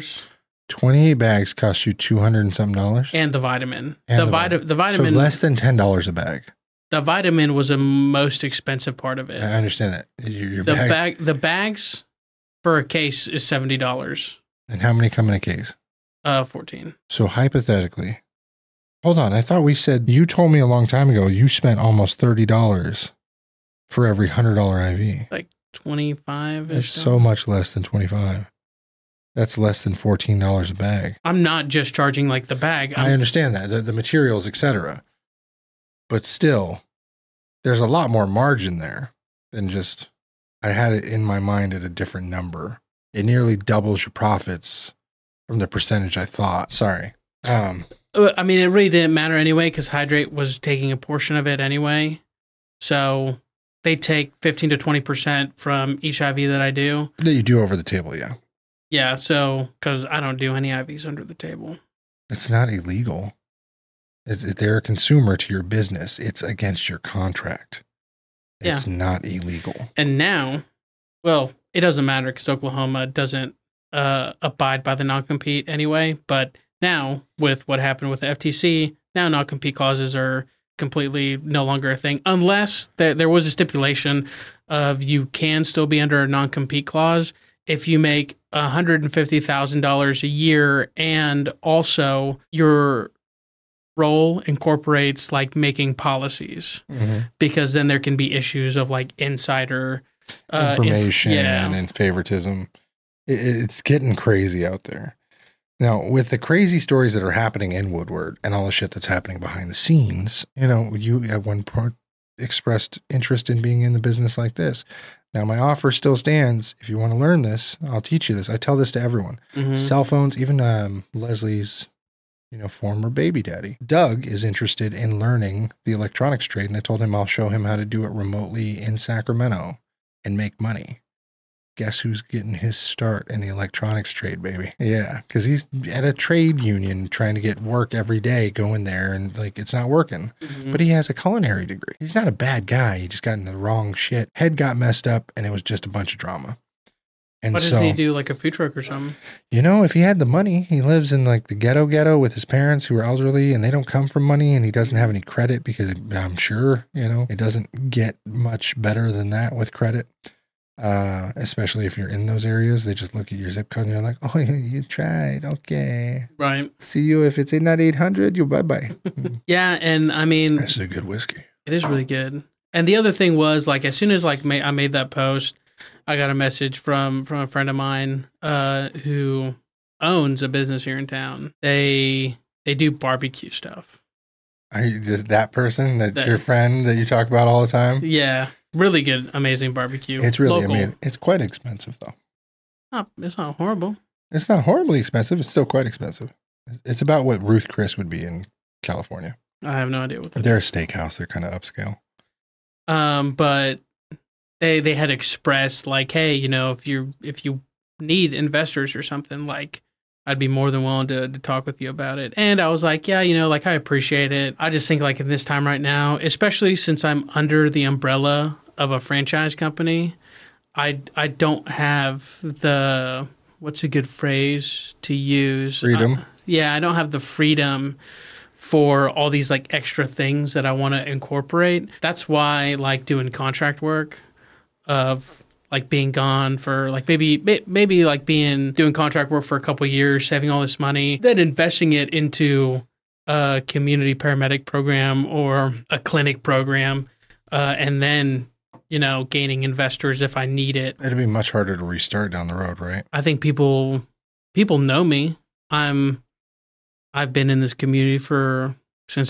Speaker 1: 28 bags cost you $200 and something.
Speaker 2: And the vitamin.
Speaker 1: And
Speaker 2: the vitamin.
Speaker 1: So less than $10 a bag.
Speaker 2: The vitamin was the most expensive part of it.
Speaker 1: I understand that.
Speaker 2: The bags for a case is $70.
Speaker 1: And how many come in a case?
Speaker 2: 14.
Speaker 1: So hypothetically, hold on. I thought you told me a long time ago you spent almost $30 for every $100 IV.
Speaker 2: Like 25.
Speaker 1: It's so much less than 25. That's less than $14 a bag.
Speaker 2: I'm not just charging like the bag.
Speaker 1: I understand that, the materials, etc. But still, there's a lot more margin there than just, I had it in my mind at a different number. It nearly doubles your profits from the percentage I thought. Sorry.
Speaker 2: I mean, it really didn't matter anyway because Hydrate was taking a portion of it anyway. So they take 15 to 20% from each IV that I do.
Speaker 1: That you do over the table, yeah.
Speaker 2: Yeah, so, because I don't do any IVs under the table.
Speaker 1: It's not illegal. They're a consumer to your business. It's against your contract. It's not illegal.
Speaker 2: And now, well, it doesn't matter because Oklahoma doesn't abide by the non-compete anyway. But now, with what happened with the FTC, now non-compete clauses are completely no longer a thing. Unless there was a stipulation of you can still be under a non-compete clause if you make $150,000 a year and also your role incorporates like making policies, because then there can be issues of like insider
Speaker 1: information and favoritism. It's getting crazy out there. Now, with the crazy stories that are happening in Woodward and all the shit that's happening behind the scenes, you at one point expressed interest in being in the business like this. Now, my offer still stands. If you want to learn this, I'll teach you this. I tell this to everyone. Cell phones, even Leslie's, former baby daddy. Doug is interested in learning the electronics trade, and I told him I'll show him how to do it remotely in Sacramento and make money. Guess who's getting his start in the electronics trade, baby? Yeah, because he's at a trade union trying to get work every day, going there, and it's not working. But he has a culinary degree. He's not a bad guy. He just got in the wrong shit. Head got messed up, and it was just a bunch of drama. And
Speaker 2: what does he do, like a food truck or something?
Speaker 1: If he had the money, he lives in the ghetto with his parents who are elderly, and they don't come from money, and he doesn't have any credit because I'm sure, it doesn't get much better than that with credit. Especially if you're in those areas, they just look at your zip code and you're like, oh, you tried. Okay.
Speaker 2: Right.
Speaker 1: See you if it's not 800, you bye-bye.
Speaker 2: Yeah. And I mean,
Speaker 1: this is a good whiskey.
Speaker 2: It is really good. And the other thing was as soon as I made that post, I got a message from a friend of mine, who owns a business here in town. They do barbecue stuff.
Speaker 1: Are you that person that's your friend that you talk about all the time?
Speaker 2: Yeah. Really good, amazing barbecue.
Speaker 1: It's really amazing. It's quite expensive, though.
Speaker 2: It's not horrible.
Speaker 1: It's not horribly expensive. It's still quite expensive. It's about what Ruth Chris would be in California.
Speaker 2: I have no idea what that
Speaker 1: They're a steakhouse. They're kind of upscale.
Speaker 2: But they had expressed like, hey, you know, if you need investors or something, like, I'd be more than willing to talk with you about it. And I was like, yeah, you know, like, I appreciate it. I just think like in this time right now, especially since I'm under the umbrella of a franchise company, I don't have the, what's a good phrase to use?
Speaker 1: Freedom.
Speaker 2: I don't have the freedom for all these like extra things that I want to incorporate. That's why like doing contract work of like being gone for like maybe like doing contract work for a couple of years, saving all this money, then investing it into a community paramedic program or a clinic program, and then, you know, gaining investors if I need it.
Speaker 1: It'd be much harder to restart down the road, right?
Speaker 2: I think people know me. I've been in this community since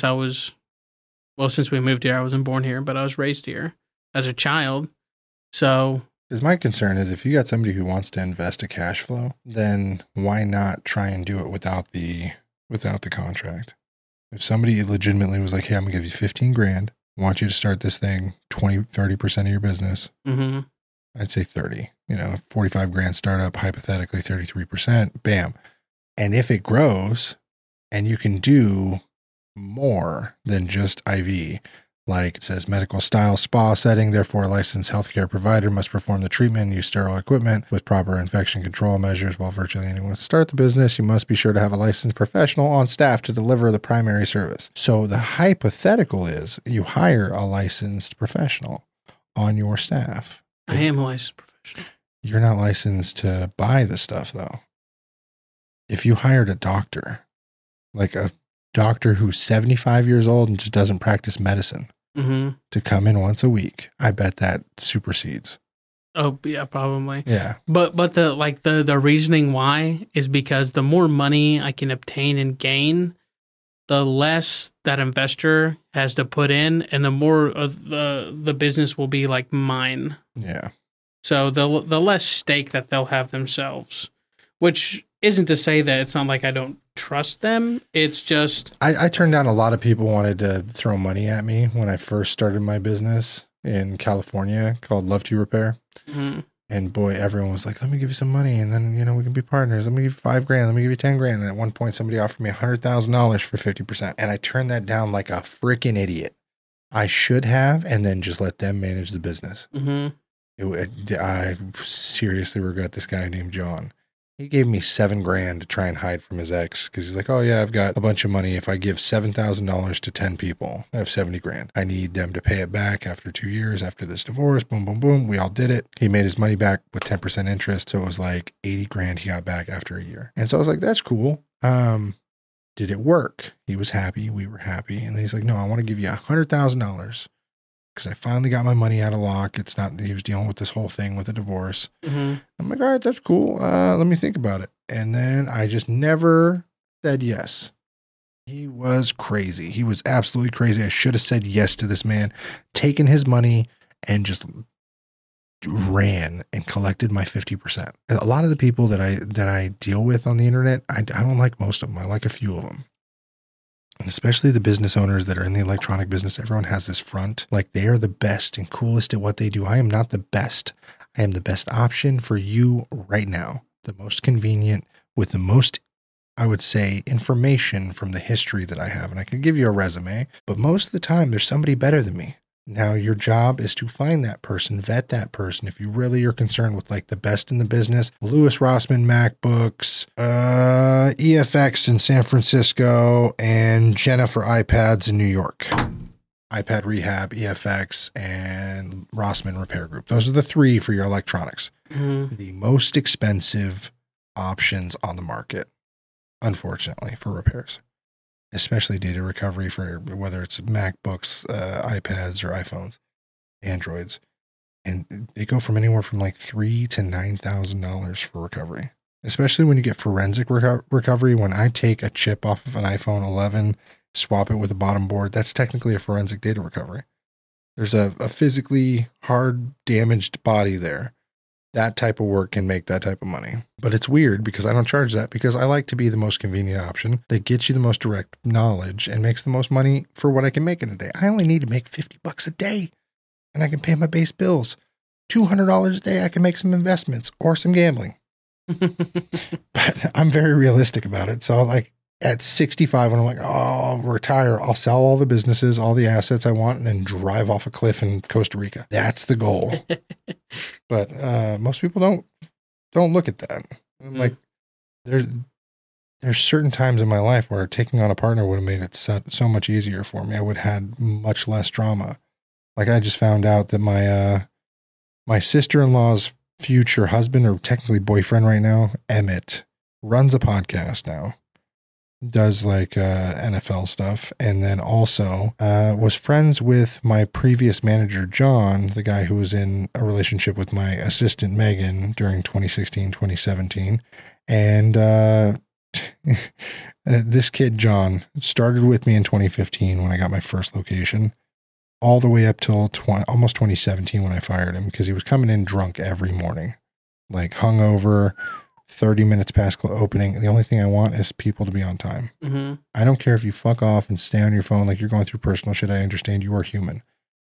Speaker 2: we moved here. I wasn't born here, but I was raised here as a child. So,
Speaker 1: because my concern is if you got somebody who wants to invest a cash flow, then why not try and do it without the contract? If somebody legitimately was like, hey, I'm gonna give you 15 grand, I want you to start this thing, 20-30% of your business.
Speaker 2: Mm-hmm.
Speaker 1: I'd say 30, 45 grand startup, hypothetically 33%, bam. And if it grows and you can do more than just IV, like it says medical style spa setting, therefore a licensed healthcare provider must perform the treatment and use sterile equipment with proper infection control measures. While virtually anyone start the business, you must be sure to have a licensed professional on staff to deliver the primary service. So the hypothetical is you hire a licensed professional on your staff.
Speaker 2: I am a licensed professional.
Speaker 1: You're not licensed to buy the stuff though. If you hired a doctor, like a doctor who's 75 years old and just doesn't practice medicine, to come in once a week, I bet that supersedes.
Speaker 2: Oh yeah, probably.
Speaker 1: Yeah.
Speaker 2: But the reasoning why is because the more money I can obtain and gain, the less that investor has to put in, and the more of the business will be like mine.
Speaker 1: Yeah.
Speaker 2: So the less stake that they'll have themselves, which isn't to say that it's not like I don't trust them. It's just
Speaker 1: I turned down a lot of people wanted to throw money at me when I first started my business in California called Love to Repair.
Speaker 2: Mm-hmm.
Speaker 1: And boy, everyone was like, let me give you some money and then, we can be partners. Let me give you 5 grand. Let me give you 10 grand. And at one point somebody offered me $100,000 for 50%. And I turned that down like a freaking idiot. I should have, and then just let them manage the business.
Speaker 2: Mm-hmm.
Speaker 1: I seriously regret this guy named John. He gave me 7 grand to try and hide from his ex because he's like, oh yeah, I've got a bunch of money. If I give $7,000 to 10 people, I have 70 grand. I need them to pay it back after 2 years after this divorce. Boom, boom, boom. We all did it. He made his money back with 10% interest. So it was like 80 grand he got back after a year. And so I was like, that's cool. Did it work? He was happy. We were happy. And then he's like, no, I want to give you $100,000 because I finally got my money out of lock. It's not that he was dealing with this whole thing with a divorce.
Speaker 2: Mm-hmm.
Speaker 1: I'm like, all right, that's cool. Let me think about it. And then I just never said yes. He was crazy. He was absolutely crazy. I should have said yes to this man, taken his money and just ran and collected my 50%. A lot of the people that I deal with on the internet, I don't like most of them. I like a few of them. And especially the business owners that are in the electronic business, everyone has this front, like they are the best and coolest at what they do. I am not the best. I am the best option for you right now. The most convenient with the most, I would say, information from the history that I have. And I can give you a resume, but most of the time there's somebody better than me. Now your job is to find that person, vet that person. If you really are concerned with like the best in the business, Lewis Rossman MacBooks, EFX in San Francisco, and Jenna for iPads in New York. iPad Rehab, EFX, and Rossman Repair Group. Those are the 3 for your electronics.
Speaker 2: Mm-hmm.
Speaker 1: The most expensive options on the market, unfortunately, for repairs. Especially data recovery for whether it's MacBooks, iPads, or iPhones, Androids. And they go from anywhere from like $3,000 to $9,000 for recovery. Especially when you get forensic recovery. When I take a chip off of an iPhone 11, swap it with a bottom board, that's technically a forensic data recovery. There's a physically hard damaged body there that type of work can make that type of money. But it's weird because I don't charge that because I like to be the most convenient option that gets you the most direct knowledge and makes the most money for what I can make in a day. I only need to make $50 a day and I can pay my base bills. $200 a day, I can make some investments or some gambling. But I'm very realistic about it. So like at 65, when I'm like, oh, I'll retire, I'll sell all the businesses, all the assets I want, and then drive off a cliff in Costa Rica. That's the goal. But most people don't look at that. Like there's certain times in my life where taking on a partner would have made it so much easier for me. I would have had much less drama. Like I just found out that my sister-in-law's future husband, or technically boyfriend right now, Emmett, runs a podcast now. Does like NFL stuff, and then also was friends with my previous manager, John, the guy who was in a relationship with my assistant, Megan, during 2016, 2017. And this kid, John, started with me in 2015 when I got my first location, all the way up till almost 2017 when I fired him because he was coming in drunk every morning, like hungover, 30 minutes past opening. The only thing I want is people to be on time. Mm-hmm. I don't care if you fuck off and stay on your phone like you're going through personal shit. I understand you are human.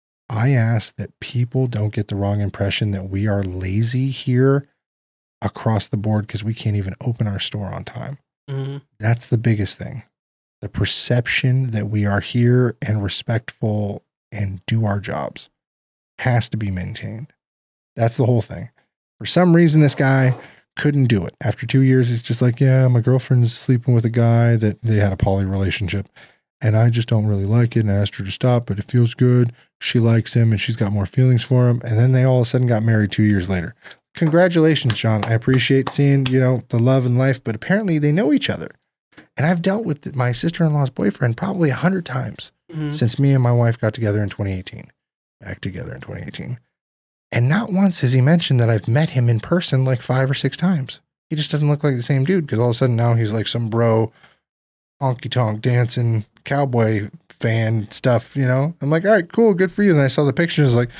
Speaker 1: I ask that people don't get the wrong impression that we are lazy here across the board because we can't even open our store on time. Mm-hmm. That's the biggest thing. The perception that we are here and respectful and do our jobs has to be maintained. That's the whole thing. For some reason, this guy couldn't do it. After 2 years, he's just like, yeah, my girlfriend's sleeping with a guy that they had a poly relationship and I just don't really like it. And I asked her to stop, but it feels good. She likes him and she's got more feelings for him. And then they all of a sudden got married 2 years later. Congratulations, John. I appreciate seeing, the love and life, but apparently they know each other. And I've dealt with my sister-in-law's boyfriend probably 100 times since me and my wife got together in 2018, back together in 2018. And not once has he mentioned that I've met him in person like 5 or 6 times. He just doesn't look like the same dude because all of a sudden now he's like some bro, honky-tonk dancing cowboy fan stuff, I'm like, all right, cool, good for you. And then I saw the pictures like,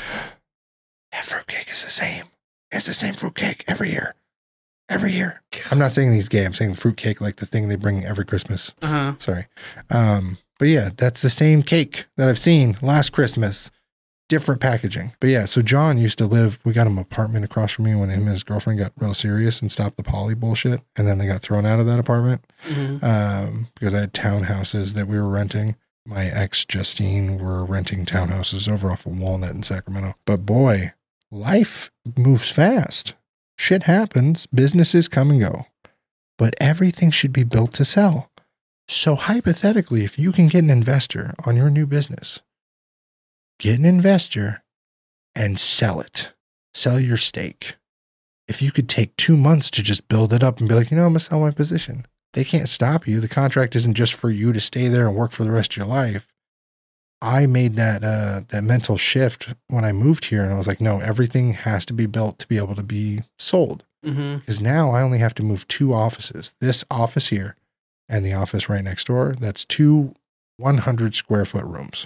Speaker 1: that fruitcake is the same. It's the same fruitcake every year. Every year. I'm not saying he's gay. I'm saying fruitcake like the thing they bring every Christmas. Uh-huh. Sorry. But yeah, that's the same cake that I've seen last Christmas. Different packaging. But yeah, so John used to live, we got him an apartment across from me when him and his girlfriend got real serious and stopped the poly bullshit. And then they got thrown out of that apartment because I had townhouses that we were renting. My ex, Justine, were renting townhouses over off of Walnut in Sacramento. But boy, life moves fast. Shit happens. Businesses come and go. But everything should be built to sell. So hypothetically, if you can get an investor on your new business, get an investor and sell it. Sell your stake. If you could take 2 months to just build it up and be like, I'm going to sell my position. They can't stop you. The contract isn't just for you to stay there and work for the rest of your life. I made that mental shift when I moved here and I was like, no, everything has to be built to be able to be sold. Because now I only have to move 2 offices. This office here and the office right next door. That's 2 100 square foot rooms.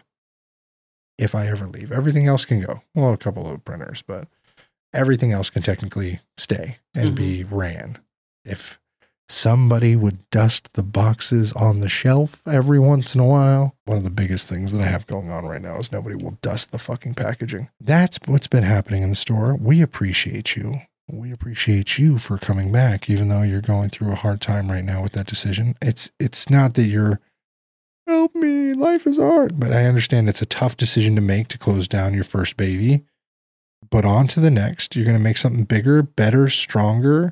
Speaker 1: If I ever leave, everything else can go. Well, a couple of printers, but everything else can technically stay and be ran. If somebody would dust the boxes on the shelf every once in a while. One of the biggest things that I have going on right now is nobody will dust the fucking packaging. That's what's been happening in the store. We appreciate you. We appreciate you for coming back, even though you're going through a hard time right now with that decision. It's not that you're, help me, life is hard. But I understand it's a tough decision to make to close down your first baby. But on to the next. You're going to make something bigger, better, stronger,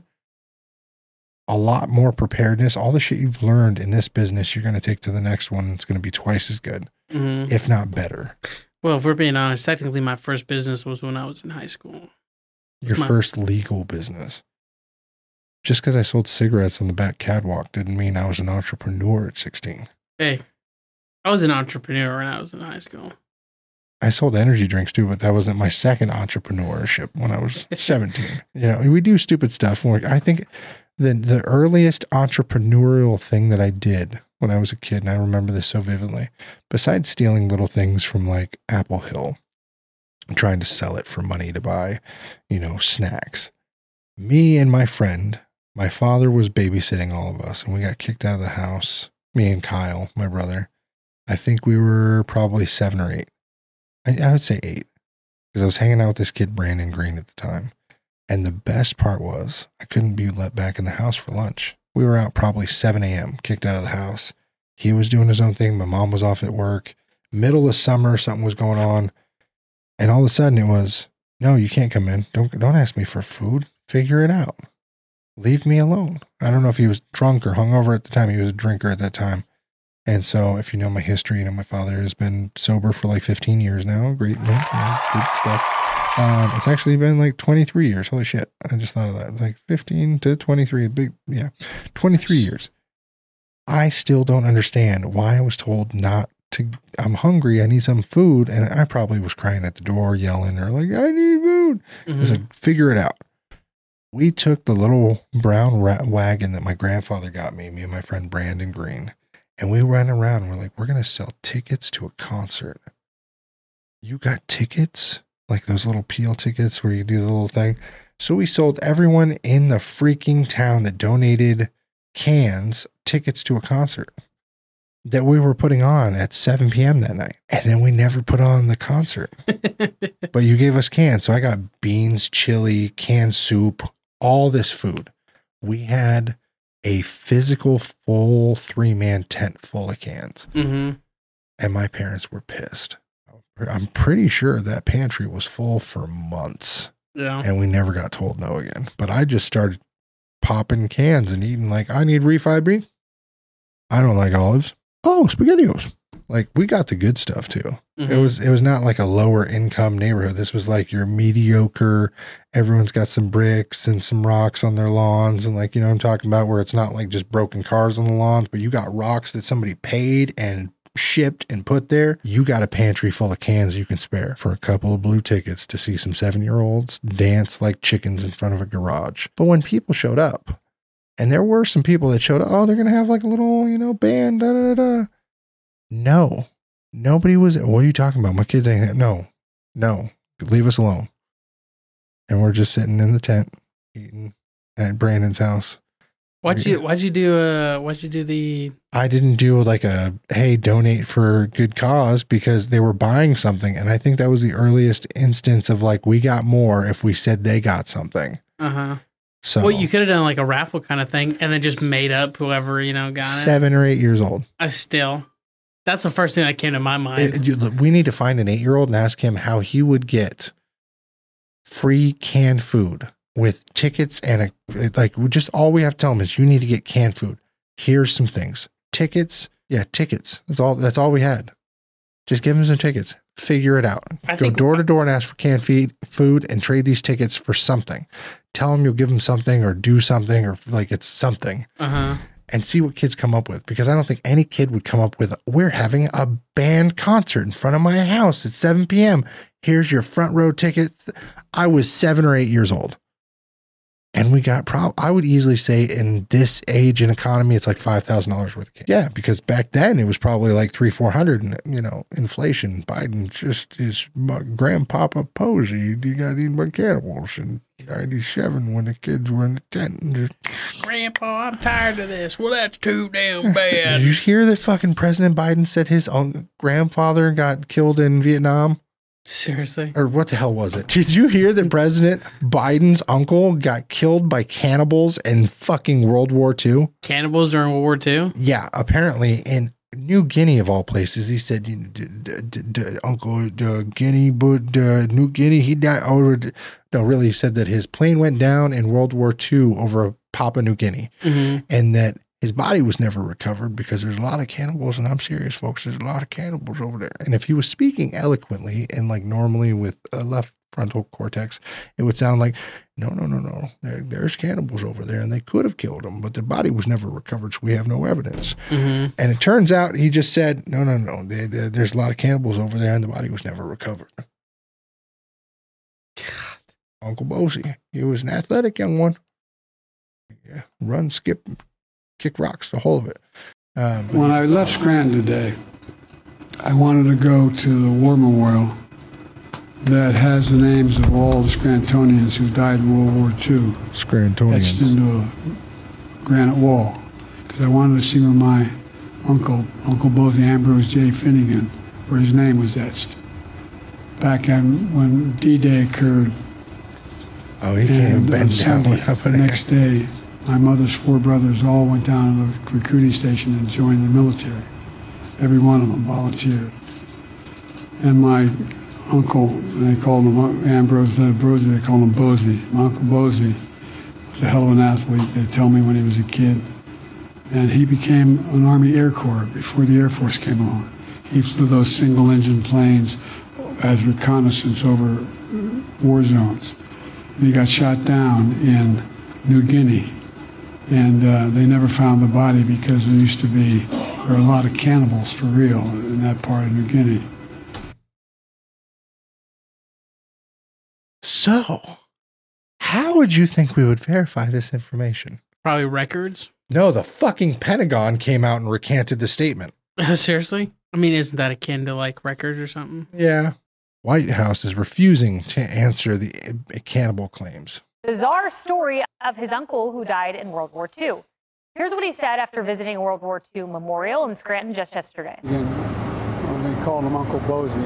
Speaker 1: a lot more preparedness. All the shit you've learned in this business, you're going to take to the next one. It's going to be twice as good, if not better.
Speaker 2: Well, if we're being honest, technically my first business was when I was in high school.
Speaker 1: Your first legal business. Just because I sold cigarettes on the back catwalk didn't mean I was an entrepreneur at 16.
Speaker 2: Hey, I was an entrepreneur when I was in high school.
Speaker 1: I sold energy drinks too, but that wasn't my second entrepreneurship when I was 17. We do stupid stuff. I think the earliest entrepreneurial thing that I did when I was a kid, and I remember this so vividly, besides stealing little things from like Apple Hill, trying to sell it for money to buy, snacks. Me and my friend, my father was babysitting all of us, and we got kicked out of the house. Me and Kyle, my brother. I think we were probably 7 or 8. I would say 8, because I was hanging out with this kid, Brandon Green, at the time. And the best part was I couldn't be let back in the house for lunch. We were out probably 7 a.m., kicked out of the house. He was doing his own thing. My mom was off at work. Middle of summer, something was going on. And all of a sudden it was, no, you can't come in. Don't ask me for food. Figure it out. Leave me alone. I don't know if he was drunk or hungover at the time. He was a drinker at that time. And so if you know my history, you know, my father has been sober for like 15 years now. Great, good stuff. It's actually been like 23 years. Holy shit. I just thought of that. Like 15 to 23, 23 years. I still don't understand why I was told not to. I'm hungry. I need some food. And I probably was crying at the door, yelling, or like, I need food. It was like, figure it out. We took the little brown wagon that my grandfather got me and my friend Brandon Green, and we ran around and we're like, we're going to sell tickets to a concert. You got tickets? Like those little peel tickets where you do the little thing. So we sold everyone in the freaking town that donated cans tickets to a concert that we were putting on at 7 p.m. that night. And then we never put on the concert. But you gave us cans. So I got beans, chili, canned soup, all this food. We had a physical full 3-man tent full of cans. Mm-hmm. And my parents were pissed. I'm pretty sure that pantry was full for months. Yeah. And we never got told no again. But I just started popping cans and eating like, I need refried bean. I don't like olives. Oh, SpaghettiOs. Like, we got the good stuff too. Mm-hmm. It was not like a lower income neighborhood. This was like your mediocre, everyone's got some bricks and some rocks on their lawns. And like, you know what I'm talking about, where it's not like just broken cars on the lawns, but you got rocks that somebody paid and shipped and put there. You got a pantry full of cans you can spare for a couple of blue tickets to see some 7-year-olds dance like chickens in front of a garage. But when people showed up, and there were some people that showed up, oh, they're going to have like a little, you know, band, da, da, da, da. No, nobody was. What are you talking about? My kids ain't. No, leave us alone. And we're just sitting in the tent eating at Brandon's house.
Speaker 2: Why'd you do the?
Speaker 1: I didn't do like a, hey, donate for good cause, because they were buying something. And I think that was the earliest instance of like, we got more if we said they got something. Uh-huh. So,
Speaker 2: well, you could have done like a raffle kind of thing and then just made up whoever, you know, got
Speaker 1: 7 or 8 years old.
Speaker 2: That's the first thing that came to my mind.
Speaker 1: We need to find an 8-year-old and ask him how he would get free canned food with tickets and just all we have to tell him is you need to get canned food. Here's some things. Tickets. Yeah, tickets. That's all we had. Just give him some tickets. Figure it out. Go door to door and ask for canned food and trade these tickets for something. Tell them you'll give them something or do something or like it's something. Uh-huh. And see what kids come up with. Because I don't think any kid would come up with, we're having a band concert in front of my house at 7 p.m. Here's your front row ticket. I was 7 or 8 years old. And we got I would easily say in this age and economy, it's like $5,000 worth of cake. Yeah, because back then it was probably like $300-$400, and you know, inflation. Biden just is grandpapa Posey. You got eaten by cannibals in 97 when the kids were in the tent. And just,
Speaker 2: Grandpa, I'm tired of this. Well, that's too damn bad.
Speaker 1: Did you hear that fucking President Biden said his own grandfather got killed in Vietnam?
Speaker 2: Seriously?
Speaker 1: Or what the hell was it? Did you hear that President Biden's uncle got killed by cannibals in fucking World War II?
Speaker 2: Cannibals during World War II?
Speaker 1: Yeah, apparently in New Guinea of all places. He said, Uncle Guinea, but New Guinea, he died over. No, really, he said that his plane went down in World War II over Papua New Guinea, and that his body was never recovered because there's a lot of cannibals, and I'm serious, folks. There's a lot of cannibals over there. And if he was speaking eloquently and like normally with a left frontal cortex, it would sound like, no. There's cannibals over there, and they could have killed him, but the body was never recovered, so we have no evidence. And it turns out he just said, no. There's a lot of cannibals over there, and the body was never recovered. God. Uncle Bosie, he was an athletic young one. Yeah, run, skip, kick rocks, the whole of it.
Speaker 10: When I left Scranton today, I wanted to go to the War Memorial that has the names of all the Scrantonians who died in World War II etched into a granite wall. Because I wanted to see where my Uncle Bosie Ambrose J. Finnegan, where his name was etched. Back when D-Day occurred.
Speaker 1: Oh, he can't bend down.
Speaker 10: The next day, my mother's 4 brothers all went down to the recruiting station and joined the military. Every one of them volunteered. And my uncle, they called him Ambrose Bosie, they called him Bosie. My Uncle Bosie was a hell of an athlete, they tell me, when he was a kid. And he became an Army Air Corps before the Air Force came along. He flew those single-engine planes as reconnaissance over war zones. And he got shot down in New Guinea. And they never found the body because there were a lot of cannibals for real in that part of New Guinea.
Speaker 1: So, how would you think we would verify this information?
Speaker 2: Probably records.
Speaker 1: No, the fucking Pentagon came out and recanted the statement.
Speaker 2: Seriously? I mean, isn't that akin to like records or something?
Speaker 1: Yeah. White House is refusing to answer the cannibal claims.
Speaker 11: Bizarre story of his uncle who died in World War II. Here's what he said after visiting a World War II memorial in Scranton just yesterday.
Speaker 10: Again, when they called him Uncle Bosie,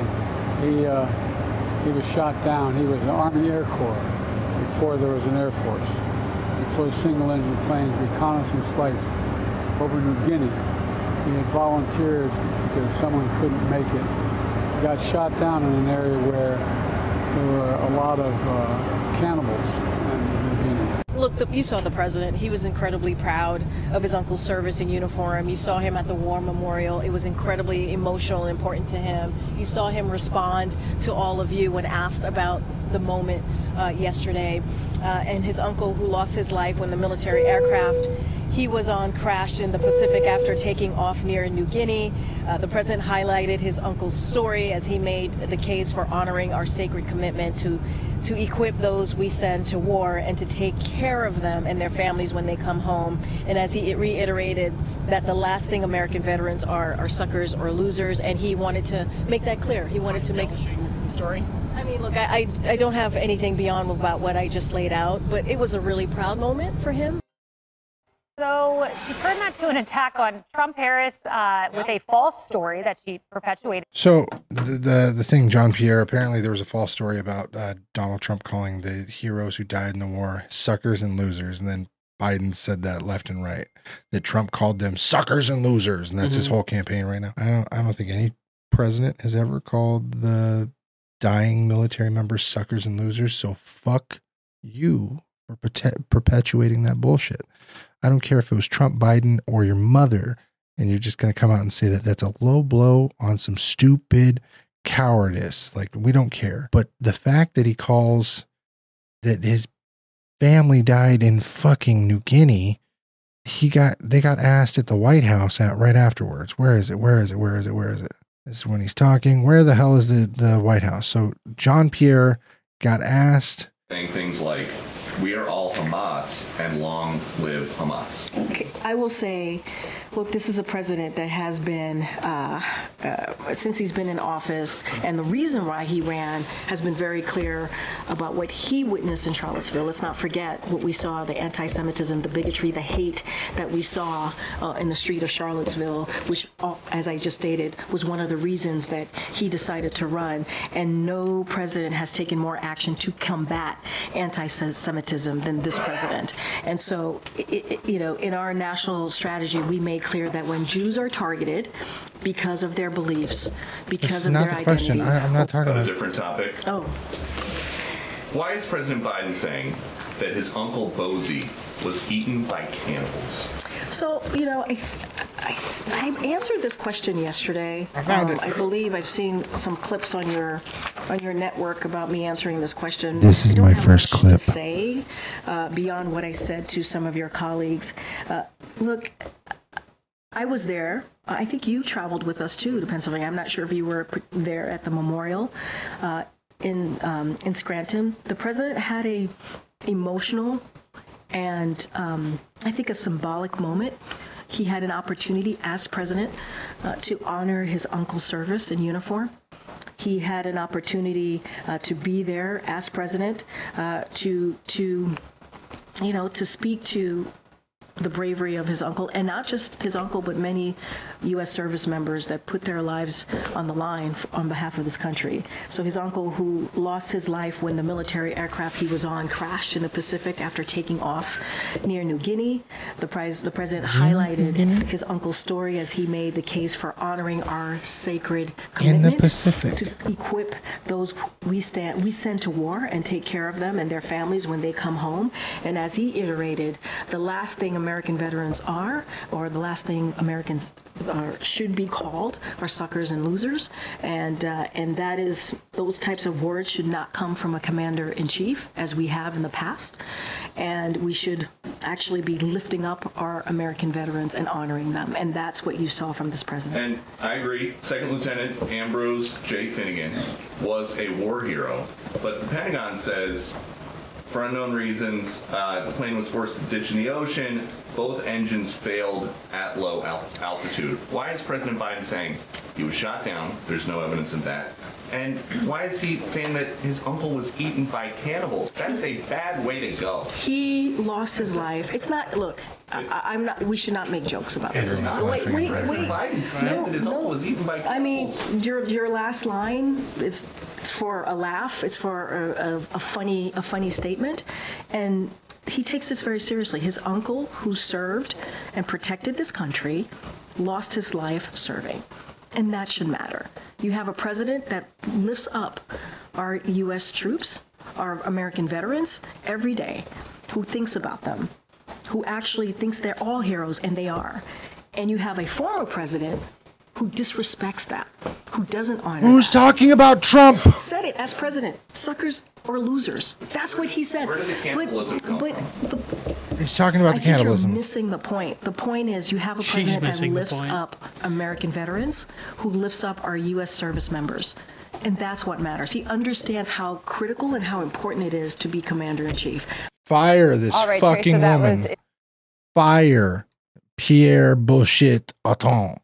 Speaker 10: he was shot down. He was an Army Air Corps before there was an Air Force. He flew single-engine planes, reconnaissance flights over New Guinea. He had volunteered because someone couldn't make it. He got shot down in an area where there were a lot of cannibals in New Guinea.
Speaker 12: Look, you saw the president. He was incredibly proud of his uncle's service in uniform. You saw him at the War Memorial. It was incredibly emotional and important to him. You saw him respond to all of you when asked about the moment yesterday. And his uncle, who lost his life when the military aircraft he was on crashed in the Pacific after taking off near New Guinea. The president highlighted his uncle's story as he made the case for honoring our sacred commitment to equip those we send to war and to take care of them and their families when they come home. And as he reiterated that the last thing American veterans are suckers or losers, and he wanted to make that clear. He wanted to make the story. I mean, look, I don't have anything beyond about what I just laid out, but it was a really proud moment for him.
Speaker 11: So she turned that to an attack on Trump-Harris with a false story that she perpetuated.
Speaker 1: So the thing, John Pierre, apparently there was a false story about Donald Trump calling the heroes who died in the war suckers and losers. And then Biden said that left and right, that Trump called them suckers and losers. And that's his whole campaign right now. I don't think any president has ever called the dying military members suckers and losers. So fuck you for perpetuating that bullshit. I don't care if it was Trump, Biden, or your mother, and you're just going to come out and say that that's a low blow on some stupid cowardice. Like, we don't care. But the fact that he calls that his family died in fucking New Guinea, they got asked at the White House right afterwards. Where is it? This is when he's talking. Where the hell is the White House? So John Pierre got asked.
Speaker 13: Saying things like, we are all Hamas and long live Hamas.
Speaker 12: Okay, I will say, look, this is a president that has been, since he's been in office, and the reason why he ran has been very clear about what he witnessed in Charlottesville. Let's not forget what we saw, the anti-Semitism, the bigotry, the hate that we saw in the street of Charlottesville, which, as I just stated, was one of the reasons that he decided to run. And no president has taken more action to combat anti-Semitism than this president. And so, in our national strategy, we made clear that when Jews are targeted because of their beliefs, because of their identity.
Speaker 1: I'm not talking about
Speaker 13: a different topic.
Speaker 12: Oh.
Speaker 13: Why is President Biden saying that his Uncle Bosie was eaten by cannibals?
Speaker 12: So, I answered this question yesterday.
Speaker 1: I found it.
Speaker 12: I believe I've seen some clips on your network about me answering this question.
Speaker 1: This is my first clip.
Speaker 12: To say beyond what I said to some of your colleagues. Look, I was there. I think you traveled with us too to Pennsylvania. I'm not sure if you were there at the memorial in Scranton. The president had a emotional and I think a symbolic moment. He had an opportunity as president to honor his uncle's service in uniform, he had an opportunity to be there as president, to speak to the bravery of his uncle, and not just his uncle, but many U.S. service members that put their lives on the line on behalf of this country. So his uncle, who lost his life when the military aircraft he was on crashed in the Pacific after taking off near New Guinea, the president highlighted his uncle's story as he made the case for honoring our sacred commitment
Speaker 1: in the Pacific
Speaker 12: to equip those we send to war and take care of them and their families when they come home. And as he iterated, the last thing American veterans are, or the last thing Americans should be called, are suckers and losers, and that is, those types of words should not come from a commander-in-chief, as we have in the past, and we should actually be lifting up our American veterans and honoring them, and that's what you saw from this president.
Speaker 13: And I agree, Second Lieutenant Ambrose J. Finnegan was a war hero, but the Pentagon says, for unknown reasons, the plane was forced to ditch in the ocean. Both engines failed at low altitude. Why is President Biden saying he was shot down? There's no evidence of that. And why is he saying that his uncle was eaten by cannibals? That is a bad way to go.
Speaker 12: He lost his life. It's not, look, I'm not, we should not make jokes about this.
Speaker 13: So wait. Biden said that his uncle was eaten by cannibals.
Speaker 12: I mean, your last line is for a laugh. It's for a funny statement. And he takes this very seriously. His uncle, who served and protected this country, lost his life serving. And that should matter. You have a president that lifts up our U.S. troops, our American veterans, every day, who thinks about them, who actually thinks they're all heroes, and they are. And you have a former president who disrespects that, who doesn't honor
Speaker 1: Who's
Speaker 12: that.
Speaker 1: talking about Trump?
Speaker 12: Said it as president. Suckers or losers. That's what he said.
Speaker 13: Where did the cannibalism come from?
Speaker 1: He's talking about the cannibalism.
Speaker 12: You're missing the point. The point is you have a president that lifts up American veterans, who lifts up our U.S. service members. And that's what matters. He understands how critical and how important it is to be commander-in-chief.
Speaker 1: Fire this fucking woman. Fire Pierre Bullshit Auton.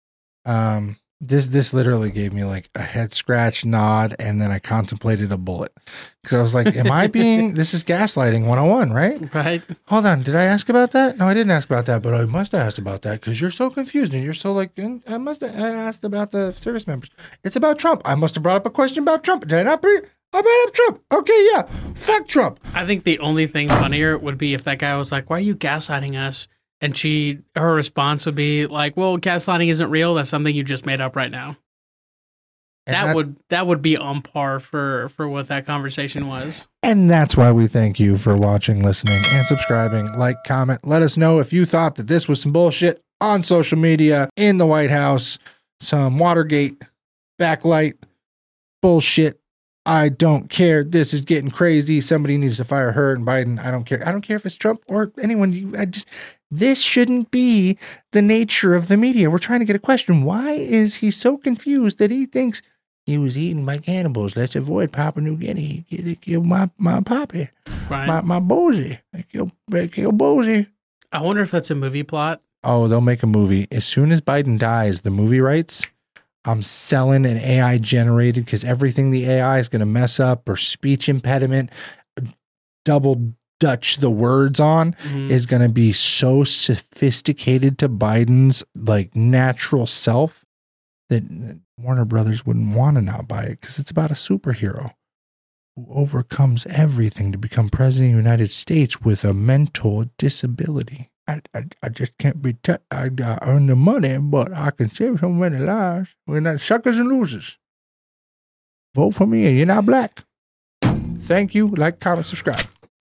Speaker 1: This literally gave me like a head scratch, nod, and then I contemplated a bullet. Because I was like, am I being, this is gaslighting 101, right?
Speaker 2: Right.
Speaker 1: Hold on, did I ask about that? No, I didn't ask about that, but I must have asked about that because you're so confused and you're so like, I must have asked about the service members. It's about Trump. I must have brought up a question about Trump. Did I not I brought up Trump. Okay, yeah. Fuck Trump.
Speaker 2: I think the only thing funnier would be if that guy was like, why are you gaslighting us? And her response would be like, well, gaslighting isn't real. That's something you just made up right now. That would be on par for what that conversation was.
Speaker 1: And that's why we thank you for watching, listening, and subscribing. Like, comment. Let us know if you thought that this was some bullshit on social media, in the White House, some Watergate, backlight, bullshit. I don't care. This is getting crazy. Somebody needs to fire her and Biden. I don't care. I don't care if it's Trump or anyone. This shouldn't be the nature of the media. We're trying to get a question. Why is he so confused that he thinks he was eaten by cannibals? Let's avoid Papua New Guinea. They killed my poppy,
Speaker 2: right.
Speaker 1: my Bosie. They killed Bosie.
Speaker 2: I wonder if that's a movie plot.
Speaker 1: Oh, they'll make a movie. As soon as Biden dies, the movie rights, I'm selling an AI generated, because everything the AI is going to mess up, or speech impediment, double Dutch the words on, is going to be so sophisticated to Biden's like natural self that Warner Brothers wouldn't want to now buy it, because it's about a superhero who overcomes everything to become president of the United States with a mental disability. I just can't be I earn the money, but I can save so many lives. We're not suckers and losers. Vote for me and you're not black. Thank you. Like, comment, subscribe.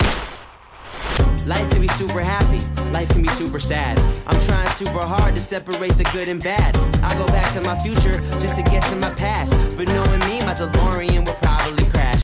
Speaker 14: Life can be super happy, life can be super sad. I'm trying super hard to separate the good and bad. I go back to my future just to get to my past.